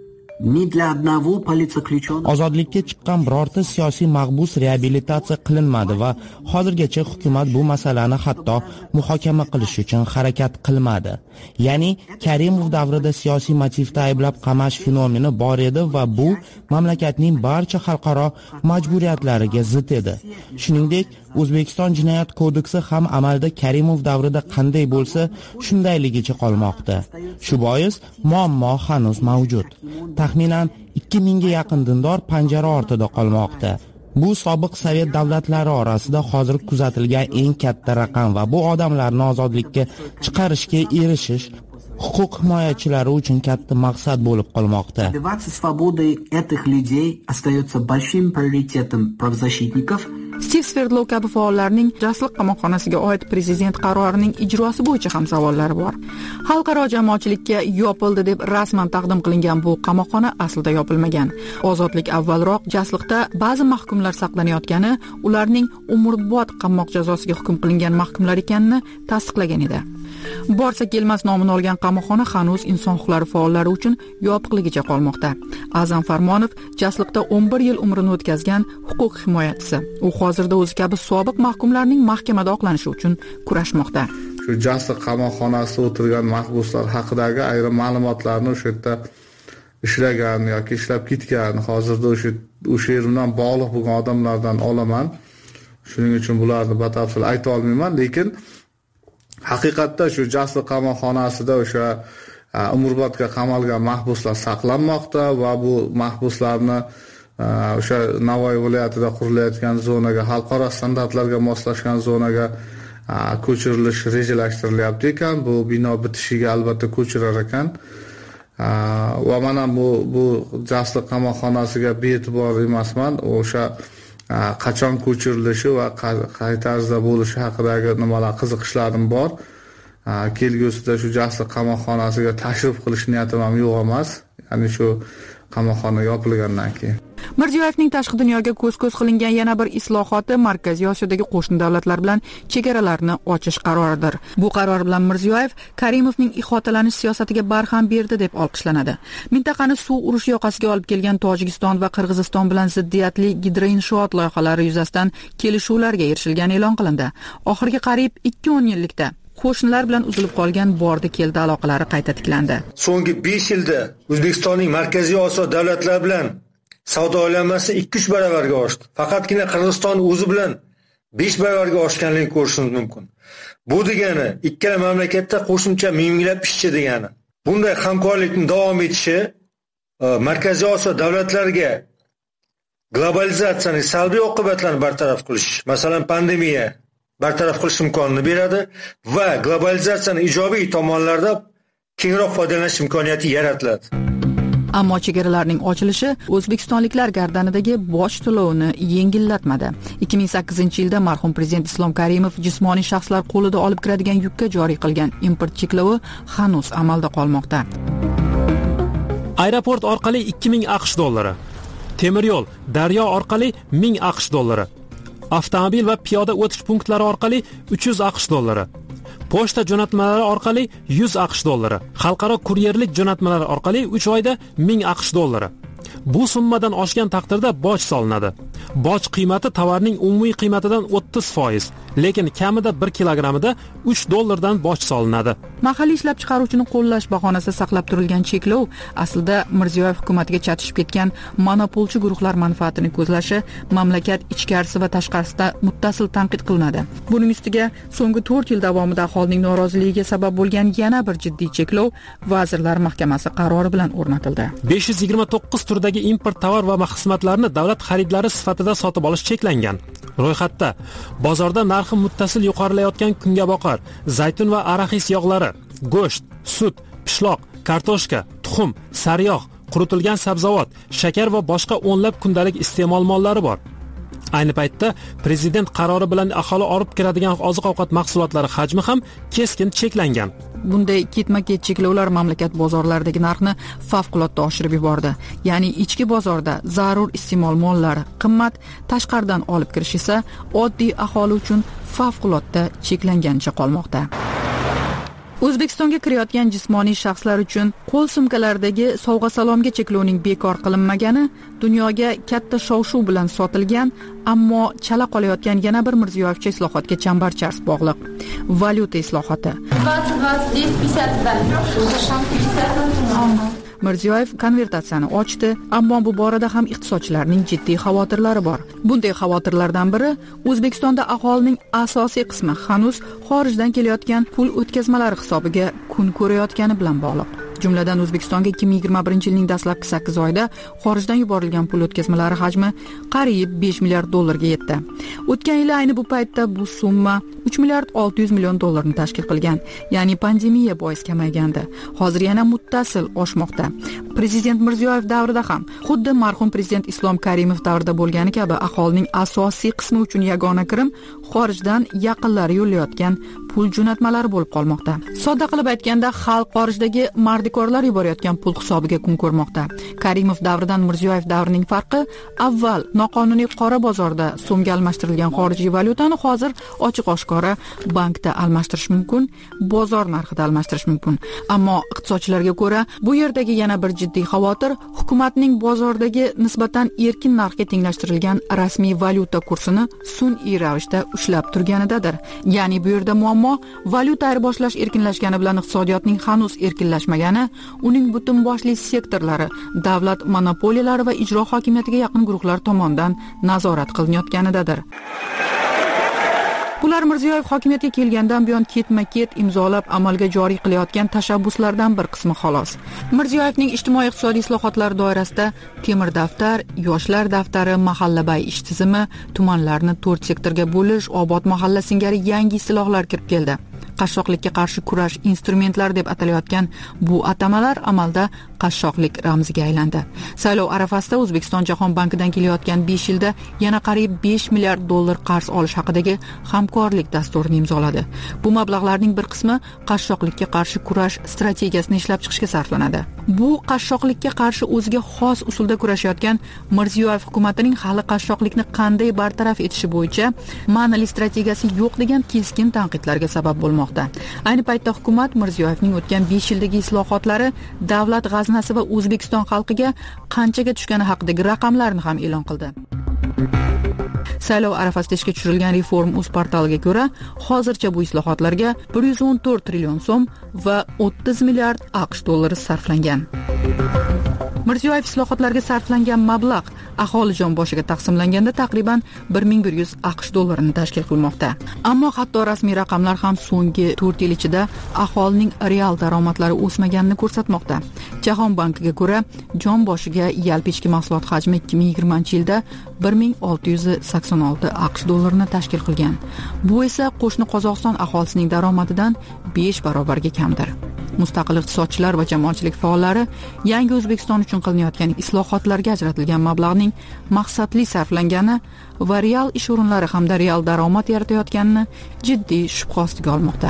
ni для одного политзаключенного. Ozodlikka chiqqan birorta siyosiy mahbus reabilitatsiya qilinmadi va hozirgacha hukumat bu masalani hatto muhokama qilish uchun harakat qilmadi. Ya'ni Karimov davrida siyosiy motivda ayblab qamash fenomeni bor edi va bu mamlakatning barcha xalqaro majburiyatlariga zid edi. Shuningdek, O'zbekiston jinoyat kodeksi ham amalda Karimov davrida qanday bo'lsa, shundayligicha qolmoqda. Shu bois muammo hanuz mavjud. Taxminan ikki mingga yaqin dindor panjara ortida qolmoqda. Bu sobiq Sovet davlatlari orasida hozir kuzatilgan eng katta raqam va bu odamlarni ozodlikka chiqarishga erishish huquq himoyachilari uchun katta maqsad bo'lib qolmoqda. Добиваться свободы этих людей остается большим приоритетом правозащитников. Stiv Sverdlov kabi faollarning Jasliq qamoqxonasiga oid prezident qarorining ijrosi bo'yicha ham savollari bor. Xalqaro jamoatchilikka yopildi deb rasman taqdim qilingan bu qamoqxona aslida yopilmagan. Ozodlik avvalroq Jasliqda ba'zi mahkumlar saqlanayotgani, ularning umrbod qamoq jazosiga hukm qilingan mahkumlar ekanini tasdiqlagan edi. Borsa kelmas nomini olgan qamoqxona hanuz inson huquqlari faollari uchun yopiqligicha qolmoqda. Azam Farmonov Jasliqda o'n bir yil umrini o'tkazgan huquq himoyachisi. U hozirda o'zi kabi sobiq mahkumlarning mahkamada oqlanishi uchun kurashmoqda. Shu Jasliq qamoqxonasida o'tirgan mahbuslar haqidagi ayrim ma'lumotlarni o'sha yerda ishlagan yoki ishlab ketgan, hozirda o'sha o'sha yer bilan bog'liq bo'lgan odamlardan olaman. Shuning uchun bularni batafsil ayta olmayman, lekin haqiqatda shu Jasliq qamoqxonasida o'sha umrbodga qamalgan mahbuslar saqlanmoqda va bu mahbuslarni o'sha Navoiy viloyatida qurilayotgan zonaga, xalqaro standartlarga moslashgan zonaga ko'chirilish rejalashtirilyapti ekan. Bu bino bitishiga albatta ko'chirar ekan. Va mana bu bu Jasliq qamoqxonasiga bee'tibor emasman. O'sha qachon ko'chirilishi va qay tarzda bo'lishi haqidagi nimalar qiziqishlarim bor. Kelgusida shu Jasliq qamoqxonasiga tashrif qilish niyatim ham yo'q emas. Ya'ni shu qamoqxona yopilgandan keyin. Mirziyoyevning tashqi dunyoga ko'z-ko'z qilingan yana bir islohoti Markaziy Osiyodagi qo'shni davlatlar bilan chegaralarni ochish qaroridir. Bu qaror bilan Mirziyoyev Karimovning ihotalanish siyosatiga barham berdi deb olqishlanadi. Mintaqani suv urushi yoqasiga olib kelgan Tojikiston va Qirg'iziston bilan ziddiyatli gidroinshoot loyihalari yuzasidan kelishuvlarga erishilgani e'lon qilindi. Oxirgi qariyb ikki o'n yillikda qo'shnilar bilan uzilib qolgan bordi-keldi aloqalari qayta tiklandi. So'nggi besh yilda O'zbekistonning Markaziy Osiyo davlatlari bilan savdo aylanmasi ikki uch baravarga oshdi. Faqatgina Qirg'iziston o'zi bilan besh baravarga oshganligini ko'rishingiz mumkin. Bu degani ikkala mamlakatda qo'shimcha minglab ishchi degani. Bunday hamkorlikning davom etishi Markaziy Osiyo davlatlariga globalizatsiyaning salbiy oqibatlarini bartaraf qilish, masalan pandemiya bartaraf qilish imkonini beradi va globalizatsiyaning ijobiy tomonlarida kengroq foydalanish imkoniyati yaratiladi. Ammo chegaralarning ochilishi o'zbekistonliklar gardanidagi boj to'lovini yengillatmadi. ikki ming sakkizinchi yilda marhum prezident Islom Karimov jismoniy shaxslar qo'lida olib kiradigan yukka joriy qilgan import cheklavi hanuz amalda qolmoqda. Aeroport orqali ikki ming aqsh dollari, temir yo'l, daryo orqali ming aqsh dollari, avtomobil va piyoda o'tish punktlari orqali uch yuz aqsh dollari, pochta jo'natmalari orqali yuz aqsh dollari, xalqaro kuryerlik jo'natmalari orqali uch oyda ming aqsh dollari. Bu summadan oshgan taqdirda boj solinadi. Boj qiymati tovarning umumiy qiymatidan o'ttiz foiz, lekin kamida bir kilogramida uch dollardan boj solinadi. Mahalliy ishlab chiqaruvchini qo'llash bahonasida saqlab turilgan cheklov aslida Mirziyoyev hukumatiga chatishib ketgan monopolchi guruhlar manfaatini ko'zlashi, mamlakat ichkarisi va tashqarisida muttasil tanqid qilinadi. Buning ustiga so'nggi to'rt yil davomida aholining noroziligiga sabab bo'lgan yana bir jiddiy cheklov Vazirlar Mahkamasi qarori bilan o'rnatildi. besh yuz yigirma to'qqiz turdagi import tovar va xizmatlarni davlat xaridlari sifatida sotib olish cheklangan. Ro'yxatda bozorda narxi muttasil yuqorilayotgan kungaboqar, zaytun va araxis yog'lari, go'sht, sut, pishloq, kartoshka, tuxum, sariyog', quritilgan sabzavot, shakar va boshqa o'nlab kundalik iste'mol mollari bor. Ayni paytda prezident qarori bilan aholi olib kiradigan oziq-ovqat mahsulotlari hajmi ham keskin cheklangan. Bunday ketma-ket cheklovlar mamlakat bozorlaridagi narxni favqulodda oshirib yubordi. Ya'ni ichki bozorda zarur iste'mol mollari qimmat, tashqaridan olib kirish esa oddiy aholi uchun favqulodda cheklangancha qolmoqda. O'zbekistonga kirayotgan jismoniy shaxslar uchun qo'l sumkalaridagi sovg'a-salomga cheklovning bekor qilinmagani dunyoga katta shov-shuv bilan sotilgan, ammo chala qolayotgan yana bir Mirziyoyevcha islohotga chambarchas bog'liq. Valyuta islohoti. Mirziyoyev konvertatsiyani ochdi, ammo bu borada ham iqtisodchilarning jiddiy xavotirlari bor. Bunday xavotirlardan biri O'zbekistonda aholining asosiy qismi hanuz xorijdan kelayotgan pul o'tkazmalari hisobiga kun ko'rayotgani bilan bog'liq. Jumladan O'zbekistonga ikki ming yigirma birinchi yilning dastlabki sakkiz oyida xorijdan yuborilgan pul o'tkazmalari hajmi qariyb besh milliard dollarga yetdi. O'tgan yil ayni bu paytda bu summa uch milliard olti yuz million dollarni tashkil qilgan, ya'ni pandemiya bois kamaygandi. Hozir yana muttasil oshmoqda. Prezident Mirziyoyev davrida ham xuddi marhum prezident Islom Karimov davrida bo'lgani kabi aholining asosiy qismi uchun yagona kirim xorijdan yaqinlari yo'llayotgan pul jo'natmalari bo'lib qolmoqda. Sodda qilib aytganda, xalq xorijdagi mardikorlar yuborayotgan pul hisobiga kun ko'rmoqda. Karimov davridan Mirziyoyev davrining farqi, avval noqonuniy qora bozorda so'mga almashtirilgan xorijiy valyutani hozir ochiq-oshkora bankda almashtirish mumkin, bozor narxida almashtirish mumkin. Ammo iqtisodchilarga ko'ra, bu yerdagi yana bir jiddiy xavotir hukumatning bozordagi nisbatan erkin narxga tenglashtirilgan rasmiy valyuta kursini sun'iy ravishda ushlab turganidadir. Ya'ni bu yerda muammo valyuta ayirboshlash erkinlashgani bilan iqtisodiyotning hanuz erkinlashmagani, uning butun boshli sektorlari davlat monopoliyalari va ijro hokimiyatiga yaqin guruhlar tomonidan nazorat qilinayotganidadir. Bular Mirziyoyev hokimiyatga kelgandan buyon ketma-ket imzolab amalga joriy qilayotgan tashabbuslardan bir qismi xolos. Mirziyoyevning ijtimoiy-iqtisodiy islohotlari doirasida temir daftar, yoshlar daftari, mahallabay ish tizimi, tumanlarni to'rt sektorga bo'lish, obod mahalla singari yangi istilohlar kirib keldi. Qashshoqlikka qarshi kurash instrumentlari deb atalayotgan bu atamalar amalda qashshoqlik ramziga aylandi. Saylov arafasida O'zbekiston Jahon bankidan kelayotgan besh yilda yana qariyb besh milliard dollar qarz olish haqidagi hamkorlik dasturini imzoladi. Bu mablag'larning bir qismi qashshoqlikka qarshi kurash strategiyasini ishlab chiqishga sarflanadi. Bu qashshoqlikka qarshi o'ziga xos usulda kurashayotgan Mirziyoyev hukumatining hali qashshoqlikni qanday bartaraf etishi bo'yicha ma'noli strategiyasi yo'q degan keskin tanqidlarga sabab bo'lmoqda. Ayni paytda hukumat Mirziyoyevning o'tgan besh yildagi islohotlari davlat g'aznasi va O'zbekiston xalqiga qanchaga tushgani haqidagi raqamlarni ham e'lon qildi. Saylov arafasida ishga tushirilgan Reform.uz portaliga ko'ra, hozircha bu islohotlarga bir yuz o'n to'rt trillion so'm va o'ttiz milliard AQSh dollari sarflangan. Mirziyoyev islohotlarga sarflangan mablag' aholi jon boshiga taqsimlanganda taqriban bir ming bir yuz AQSh dollarini tashkil qilmoqda. Ammo hatto rasmiy raqamlar ham so'nggi to'rt yil ichida aholining real daromadlari o'smaganini ko'rsatmoqda. Jahon bankiga ko'ra, jon boshiga yalpi ichki mahsulot hajmi ikki ming yigirmanchi yilda bir ming olti yuz sakson olti AQSh dollarini tashkil qilgan. Bu esa qo'shni Qozog'iston aholisining daromadidan besh barobarga kamdir. Mustaqil iqtisodchilar va jamoatchilik faollari yangi O'zbekiston uchun qilinayotgan islohotlarga ajratilgan mablag'ning maqsadli sarflangani va real ish o'rinlari hamda real daromad yaratayotganini jiddiy shubha ostiga olmoqda.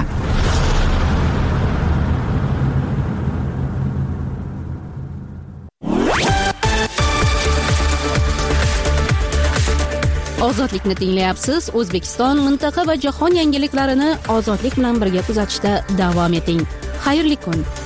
Ozodlikni tinglayapsiz. O'zbekiston, mintaqa va jahon yangiliklarini ozodlik bilan birga kuzatishda davom eting. Xayrli kun.